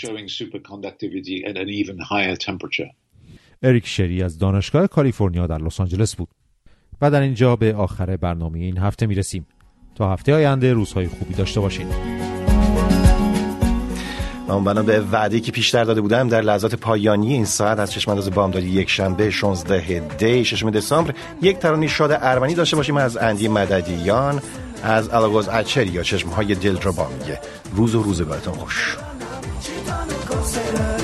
اریک شری از دانشگاه کالیفرنیا در لس آنجلس بود. و در اینجا به آخر برنامه این هفته میرسیم. تا هفته آینده روزهای خوبی داشته باشید. من بنا به وعده‌ای که پیشتر داده بودم در لحظات پایانی این ساعت از چشم‌انداز بامدادی یک شنبه 16 دی 6 دسامبر یک ترانه شاد ارمنی داشته باشیم از اندی مددیان از الاگوز اچری یا چشم‌های دل را با میگه. روز و روزگارتون خوش.